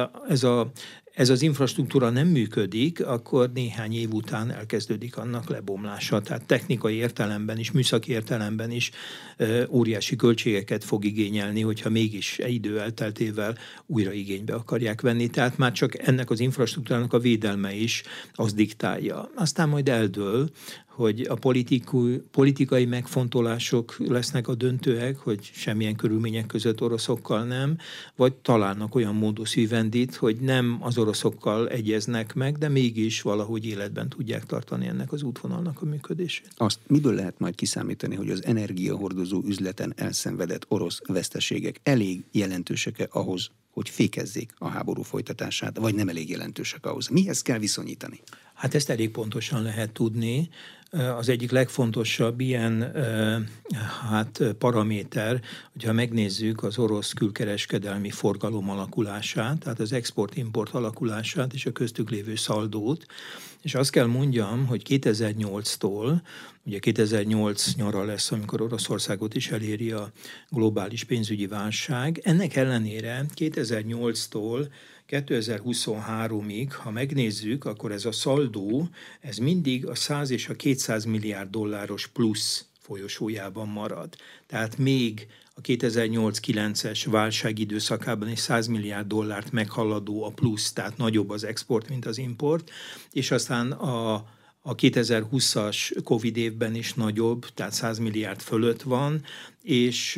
ez az infrastruktúra nem működik, akkor néhány év után elkezdődik annak lebomlása. Tehát technikai értelemben is, műszaki értelemben is óriási költségeket fog igényelni, hogyha mégis idő elteltével újra igénybe akarják venni. Tehát már csak ennek az infrastruktúrának a védelme is az diktálja. Aztán majd eldől, hogy a politikai megfontolások lesznek a döntőek, hogy semmilyen körülmények között oroszokkal nem, vagy találnak olyan modus vivendit, hogy nem az oroszokkal egyeznek meg, de mégis valahogy életben tudják tartani ennek az útvonalnak a működését. Azt miből lehet majd kiszámítani, hogy az energiahordozó üzleten elszenvedett orosz veszteségek elég jelentősek-e ahhoz, hogy fékezzék a háború folytatását, vagy nem elég jelentősek ahhoz? Mihez kell viszonyítani? Hát ezt elég pontosan lehet tudni. Az egyik legfontosabb ilyen paraméter, hogyha megnézzük az orosz külkereskedelmi forgalom alakulását, tehát az export-import alakulását és a köztük lévő szaldót, és azt kell mondjam, hogy 2008-tól, ugye 2008 nyara lesz, amikor Oroszországot is eléri a globális pénzügyi válság, ennek ellenére 2008-tól 2023-ig, ha megnézzük, akkor ez a szaldó, ez mindig a 100 és a 200 milliárd dolláros plusz folyosójában marad. Tehát még a 2008-9-es válság időszakában egy 100 milliárd dollárt meghaladó a plusz, tehát nagyobb az export, mint az import, és aztán a 2020-as Covid évben is nagyobb, tehát 100 milliárd fölött van, és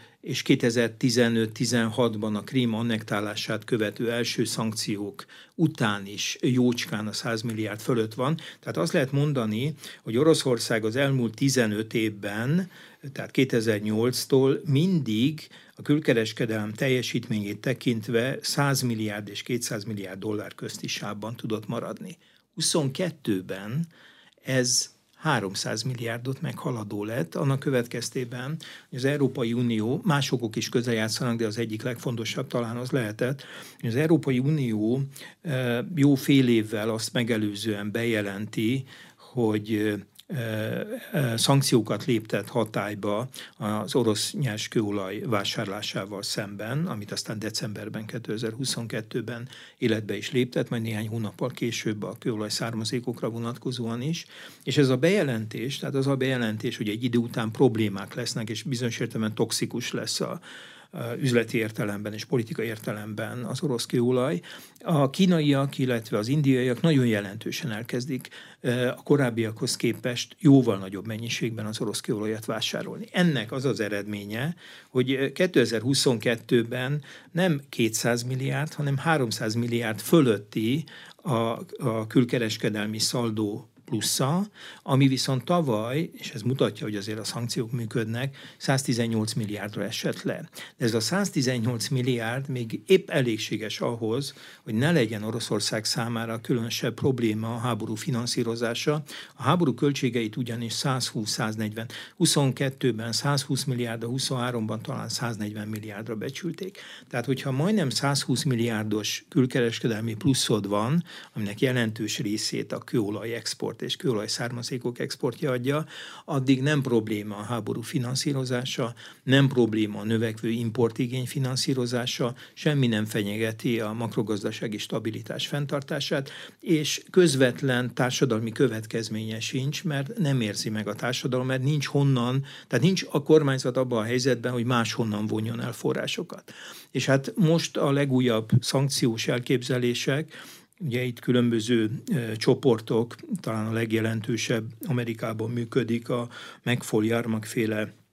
2015-16-ban a Krím annektálását követő első szankciók után is jócskán a 100 milliárd fölött van. Tehát azt lehet mondani, hogy Oroszország az elmúlt 15 évben, tehát 2008-tól mindig a külkereskedelem teljesítményét tekintve 100 milliárd és 200 milliárd dollár közti sávban tudott maradni. 22-ben ez 300 milliárdot meghaladó lett, annak következtében, hogy az Európai Unió, más okok is közrejátszanak, de az egyik legfontosabb talán az lehetett, hogy az Európai Unió jó fél évvel azt megelőzően bejelenti, hogy szankciókat léptet hatályba az orosz nyerskőolaj vásárlásával szemben, amit aztán decemberben 2022-ben életbe is léptet, majd néhány hónappal később a kőolaj származékokra vonatkozóan is. És ez a bejelentés, tehát az a bejelentés, hogy egy idő után problémák lesznek, és bizonyos értelemben toxikus lesz a üzleti értelemben és politikai értelemben az orosz kőolaj. A kínaiak, illetve az indiaiak nagyon jelentősen elkezdik a korábbiakhoz képest jóval nagyobb mennyiségben az orosz kőolajat vásárolni. Ennek az az eredménye, hogy 2022-ben nem 200 milliárd, hanem 300 milliárd fölötti a külkereskedelmi szaldó plusza, ami viszont tavaly, és ez mutatja, hogy azért a szankciók működnek, 118 milliárdra esett le. De ez a 118 milliárd még épp elégséges ahhoz, hogy ne legyen Oroszország számára különösebb probléma a háború finanszírozása. A háború költségeit ugyanis 120-140, 22-ben 120 milliárdra, 23-ban talán 140 milliárdra becsülték. Tehát, hogyha majdnem 120 milliárdos külkereskedelmi pluszod van, aminek jelentős részét a kőolaj export és kőolaj származékok exportja adja, addig nem probléma a háború finanszírozása, nem probléma a növekvő importigény finanszírozása, semmi nem fenyegeti a makrogazdasági stabilitás fenntartását, és közvetlen társadalmi következménye sincs, mert nem érzi meg a társadalom, mert nincs honnan, tehát nincs a kormányzat abban a helyzetben, hogy máshonnan vonjon el forrásokat. És hát most a legújabb szankciós elképzelések, ugye itt különböző csoportok, talán a legjelentősebb Amerikában működik a McFaul-Yarmach féle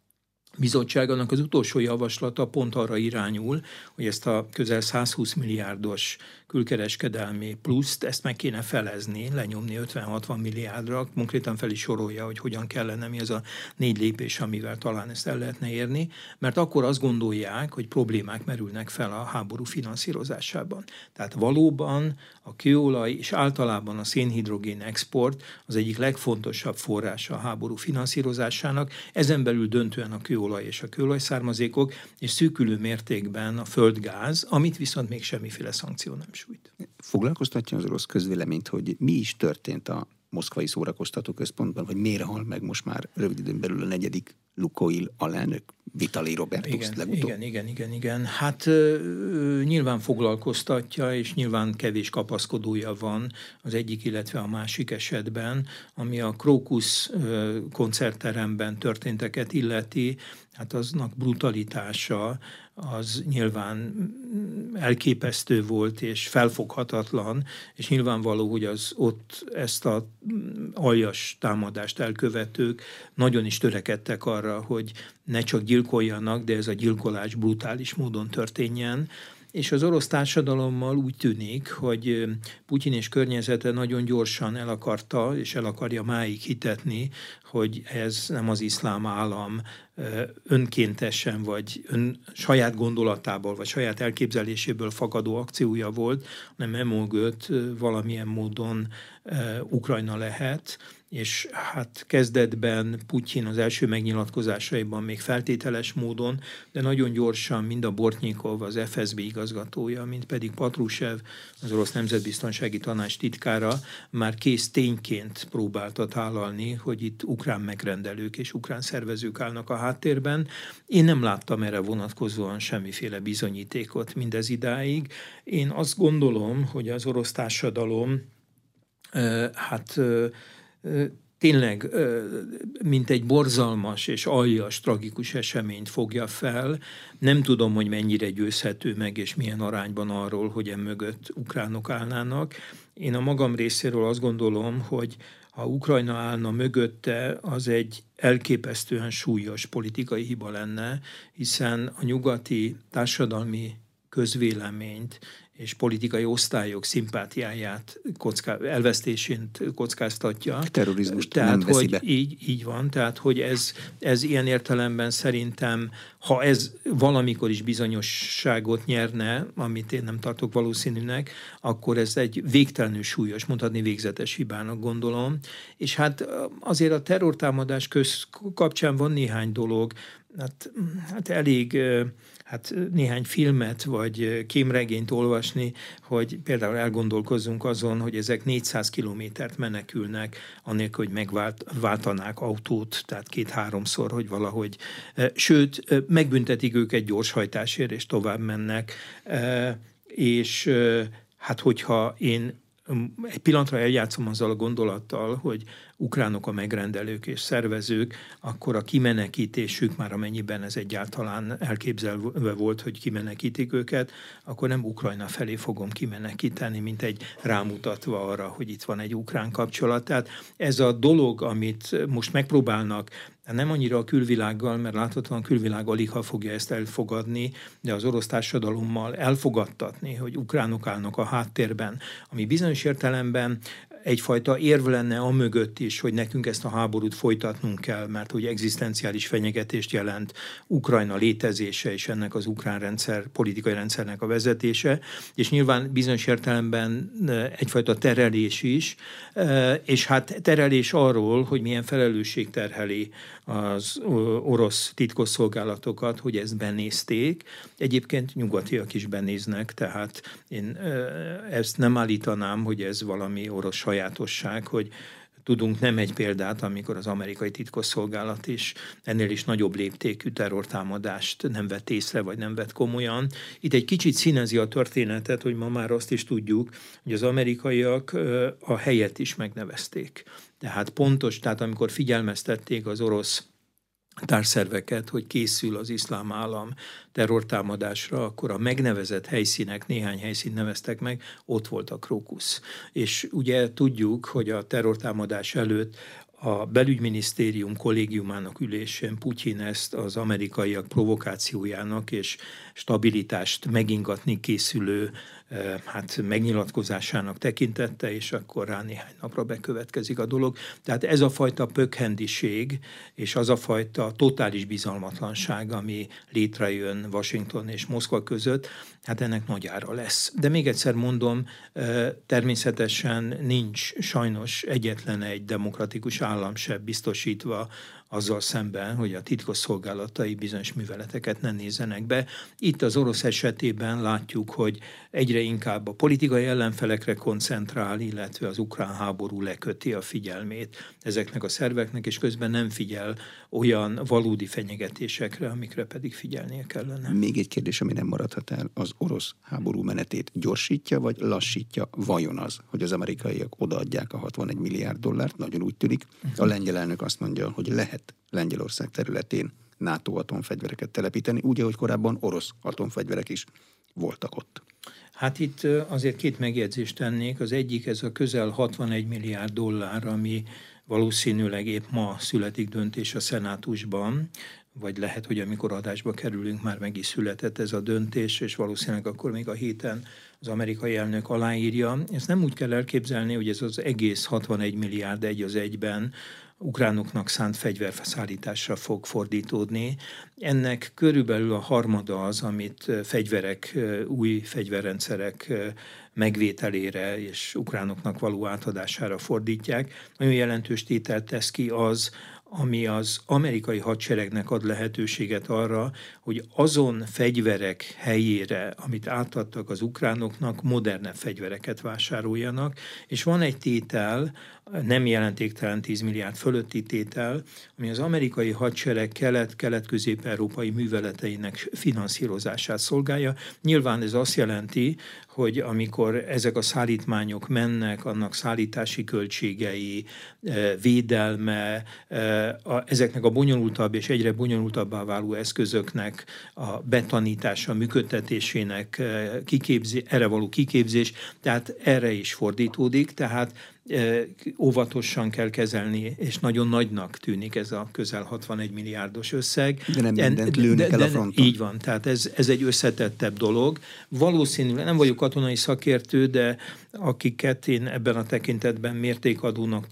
bizottságának az utolsó javaslata pont arra irányul, hogy ezt a közel 120 milliárdos külkereskedelmi pluszt, ezt meg kéne felezni, lenyomni 50-60 milliárdra, konkrétan fel is sorolja, hogy hogyan kellene, mi az a 4 lépés, amivel talán ezt el lehetne érni, mert akkor azt gondolják, hogy problémák merülnek fel a háború finanszírozásában. Tehát valóban a kőolaj és általában a szénhidrogén export az egyik legfontosabb forrása a háború finanszírozásának, ezen belül döntően a kőolaj és a kőolajszármazékok, és szűkülő mértékben a földgáz, amit viszont még semmiféle szankció nem sújt. Foglalkoztatja az orosz közvéleményt, hogy mi is történt a moszkvai szórakoztatóközpontban, hogy miért hal meg most már rövid időn belül a 4. Lukoil alelnök, Vitali Robertus legutóbb? Igen. Hát nyilván foglalkoztatja, és nyilván kevés kapaszkodója van az egyik, illetve a másik esetben, ami a Krokusz koncertteremben történteket illeti, hát aznak brutalitása az nyilván elképesztő volt és felfoghatatlan, és nyilvánvaló, hogy az ott ezt a aljas támadást elkövetők nagyon is törekedtek arra, hogy ne csak gyilkoljanak, de ez a gyilkolás brutális módon történjen. És az orosz társadalommal úgy tűnik, hogy Putyin és környezete nagyon gyorsan el akarta, és el akarja máig hitetni, hogy ez nem az iszlám állam önkéntesen, vagy saját gondolatából, vagy saját elképzeléséből fakadó akciója volt, hanem emögött valamilyen módon Ukrajna lehet, és hát kezdetben Putyin az első megnyilatkozásaiban még feltételes módon, de nagyon gyorsan mind a Bortnyikov, az FSB igazgatója, mint pedig Patrushev, az orosz nemzetbiztonsági tanács titkára már kész tényként próbálta tálalni, hogy itt ukrán megrendelők és ukrán szervezők állnak a háttérben. Én nem láttam erre vonatkozóan semmiféle bizonyítékot mindez idáig. Én azt gondolom, hogy az orosz társadalom tényleg mint egy borzalmas és aljas, tragikus eseményt fogja fel. Nem tudom, hogy mennyire győzhető meg, és milyen arányban arról, hogy emögött ukránok állnának. Én a magam részéről azt gondolom, hogy ha Ukrajna állna mögötte, az egy elképesztően súlyos politikai hiba lenne, hiszen a nyugati társadalmi közvéleményt és politikai osztályok szimpátiáját, elvesztését kockáztatja. A terrorizmust tehát, nem veszi be. Így van, tehát hogy ez ilyen értelemben szerintem, ha ez valamikor is bizonyosságot nyerne, amit én nem tartok valószínűnek, akkor ez egy végtelenül súlyos, mondhatni végzetes hibának gondolom. És hát azért a terrortámadás kapcsán van néhány dolog, hát elég néhány filmet vagy kémregényt olvasni, hogy például elgondolkozzunk azon, hogy ezek 400 kilométert menekülnek, anélkül, hogy megváltanák autót, tehát 2-3-szor, hogy valahogy. Sőt, megbüntetik őket gyorshajtásért, és tovább mennek. És hát hogyha én egy pillanatra eljátszom azzal a gondolattal, hogy ukránok a megrendelők és szervezők, akkor a kimenekítésük, már amennyiben ez egyáltalán elképzelve volt, hogy kimenekítik őket, akkor nem Ukrajna felé fogom kimenekíteni, mint egy rámutatva arra, hogy itt van egy ukrán kapcsolat. Tehát ez a dolog, amit most megpróbálnak, nem annyira a külvilággal, mert láthatóan a külvilág aligha fogja ezt elfogadni, de az orosz társadalommal elfogadtatni, hogy ukránok állnak a háttérben, ami bizonyos értelemben egyfajta érv lenne amögött is, hogy nekünk ezt a háborút folytatnunk kell, mert hogy egzisztenciális fenyegetést jelent Ukrajna létezése és ennek az ukrán politikai rendszernek a vezetése, és nyilván bizonyos értelemben egyfajta terelés is, és hát terelés arról, hogy milyen felelősség terheli az orosz titkosszolgálatokat, hogy ezt benézték. Egyébként nyugatiak is benéznek, tehát én ezt nem állítanám, hogy ez valami orosz sajátosság, hogy tudunk nem egy példát, amikor az amerikai titkosszolgálat is ennél is nagyobb léptékű terrortámadást nem vett észre, vagy nem vett komolyan. Itt egy kicsit színezi a történetet, hogy ma már azt is tudjuk, hogy az amerikaiak a helyet is megnevezték. Tehát tehát amikor figyelmeztették az orosz társzerveket, hogy készül az iszlám állam terrortámadásra, akkor a megnevezett helyszínek, néhány helyszínt neveztek meg, ott volt a Krokusz. És ugye tudjuk, hogy a terrortámadás előtt a belügyminisztérium kollégiumának ülésén Putyin ezt az amerikaiak provokációjának és stabilitást megingatni készülő megnyilatkozásának tekintette, és akkor rá néhány napra bekövetkezik a dolog. Tehát ez a fajta pökhendiség, és az a fajta totális bizalmatlanság, ami létrejön Washington és Moszkva között, hát ennek nagy ára lesz. De még egyszer mondom, természetesen nincs sajnos egyetlen egy demokratikus állam se biztosítva azzal szemben, hogy a titkosszolgálatai bizonyos műveleteket ne nézzenek be. Itt az orosz esetében látjuk, hogy egyre inkább a politikai ellenfelekre koncentrál, illetve az ukrán háború leköti a figyelmét ezeknek a szerveknek, és közben nem figyel olyan valódi fenyegetésekre, amikre pedig figyelnie kellene. Még egy kérdés, ami nem maradhat el, az orosz háború menetét gyorsítja, vagy lassítja vajon az, hogy az amerikaiak odaadják a 61 milliárd dollárt, nagyon úgy tűnik. A lengyel elnök azt mondja, hogy lehet Lengyelország területén NATO atomfegyvereket telepíteni, úgy, ahogy korábban orosz atomfegyverek is voltak ott. Hát itt azért két megjegyzést tennék. Az egyik ez a közel 61 milliárd dollár, ami valószínűleg épp ma születik döntés a szenátusban, vagy lehet, hogy amikor adásba kerülünk, már meg is született ez a döntés, és valószínűleg akkor még a héten az amerikai elnök aláírja. Ezt nem úgy kell elképzelni, hogy ez az egész 61 milliárd egy az egyben ukránoknak szánt fegyverszállításra fog fordítódni. Ennek körülbelül a harmada az, amit fegyverek, új fegyverrendszerek megvételére és ukránoknak való átadására fordítják. Nagyon jelentős tételt tesz ki az, ami az amerikai hadseregnek ad lehetőséget arra, hogy azon fegyverek helyére, amit átadtak az ukránoknak, modernebb fegyvereket vásároljanak, és van egy tétel, nem jelentéktelen 10 milliárd fölötti tétel, ami az amerikai hadsereg kelet-közép-európai műveleteinek finanszírozását szolgálja. Nyilván ez azt jelenti, hogy amikor ezek a szállítmányok mennek, annak szállítási költségei, védelme, ezeknek a bonyolultabb és egyre bonyolultabbá váló eszközöknek a betanítása, működtetésének erre való kiképzés, tehát erre is fordítódik, tehát óvatosan kell kezelni, és nagyon nagynak tűnik ez a közel 61 milliárdos összeg. De nem mindent lőnek el a fronton. Így van, tehát ez egy összetettebb dolog. Valószínűleg nem vagyok katonai szakértő, de akiket én ebben a tekintetben mértékadónak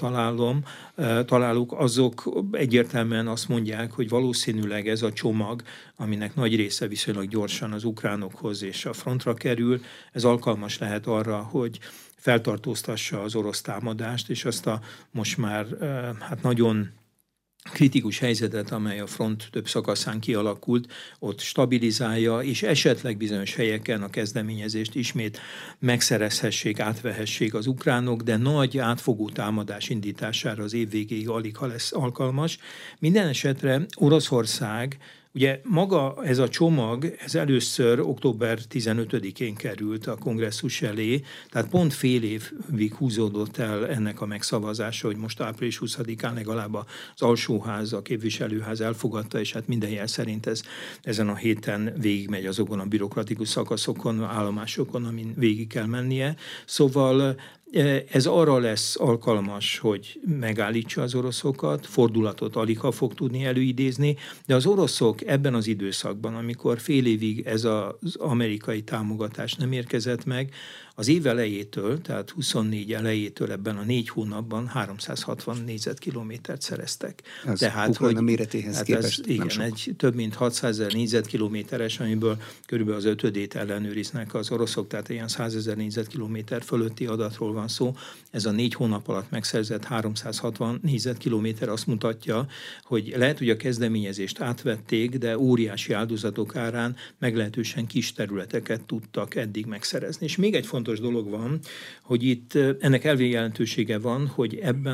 találok, azok egyértelműen azt mondják, hogy valószínűleg ez a csomag, aminek nagy része viszonylag gyorsan az ukránokhoz és a frontra kerül, ez alkalmas lehet arra, hogy feltartóztassa az orosz támadást, és azt a most már nagyon kritikus helyzetet, amely a front több szakaszán kialakult, ott stabilizálja, és esetleg bizonyos helyeken a kezdeményezést ismét megszerezhessék, átvehessék az ukránok, de nagy átfogó támadás indítására az év végéig alig ha lesz alkalmas. Minden esetre Oroszország, ugye maga ez a csomag, ez először október 15-én került a kongresszus elé, tehát pont fél évig húzódott el ennek a megszavazása, hogy most április 20-án legalább az alsóház, a képviselőház elfogadta, és hát minden jel szerint ez ezen a héten végigmegy azokon a bürokratikus szakaszokon, állomásokon, amin végig kell mennie. Szóval ez arra lesz alkalmas, hogy megállítsa az oroszokat, fordulatot alig ha fog tudni előidézni, de az oroszok ebben az időszakban, amikor fél évig ez az amerikai támogatás nem érkezett meg, az év elejétől, tehát 24 elejétől ebben a 4 hónapban 360 négyzetkilométert szereztek. Ez tehát, Ukrajna méretéhez képest igen, egy több mint 600 000 négyzetkilométeres, amiből körülbelül az 5-ödét ellenőriznek az oroszok, tehát ilyen 100 000 négyzetkilométer fölötti adatról van szó. Ez a 4 hónap alatt megszerzett 360 négyzetkilométer azt mutatja, hogy lehet, hogy a kezdeményezést átvették, de óriási áldozatok árán meglehetősen kis területeket tudtak eddig megszerezni. És még egy fontos dolog van, hogy itt ennek elvi jelentősége van, hogy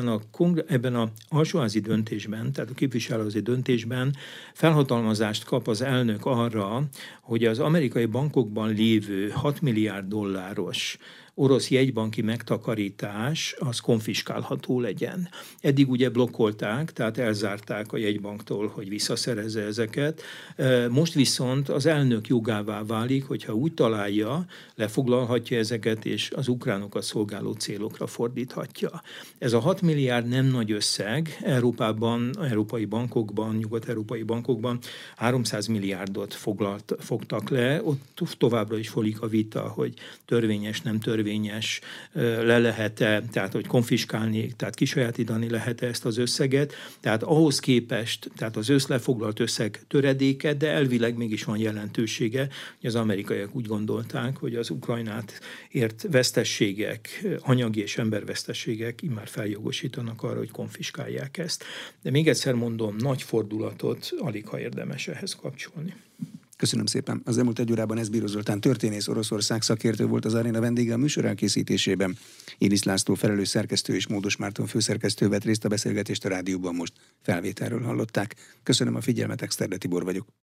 ebben a alsóházi döntésben, tehát a képviselőházi döntésben felhatalmazást kap az elnök arra, hogy az amerikai bankokban lévő 6 milliárd dolláros orosz jegybanki megtakarítás az konfiskálható legyen. Eddig ugye blokkolták, tehát elzárták a jegybanktól, hogy visszaszerezze ezeket. Most viszont az elnök jogává válik, hogyha úgy találja, lefoglalhatja ezeket, és az ukránokat szolgáló célokra fordíthatja. Ez a 6 milliárd nem nagy összeg, európai bankokban, nyugat-európai bankokban 300 milliárdot fogtak le, ott továbbra is folyik a vita, hogy törvényes, nem törvényes, le lehet-e, tehát hogy konfiskálni, tehát kisajátítani lehet-e ezt az összeget, tehát ahhoz képest, tehát az összlefoglalt összeg töredéke, de elvileg mégis van jelentősége, hogy az amerikaiak úgy gondolták, hogy az Ukrajnát ért vesztességek, anyagi és embervesztességek immár feljogosítanak arra, hogy konfiskálják ezt. De még egyszer mondom, nagy fordulatot aligha érdemes ehhez kapcsolni. Köszönöm szépen. Az elmúlt egy órában Eszbíró Zoltán történész, Oroszország szakértő volt az Aréna vendége a műsor elkészítésében. Élisz László felelős szerkesztő és Módos Márton főszerkesztő vett részt a beszélgetést a rádióban, most felvételről hallották. Köszönöm a figyelmet, Exterde Tibor vagyok.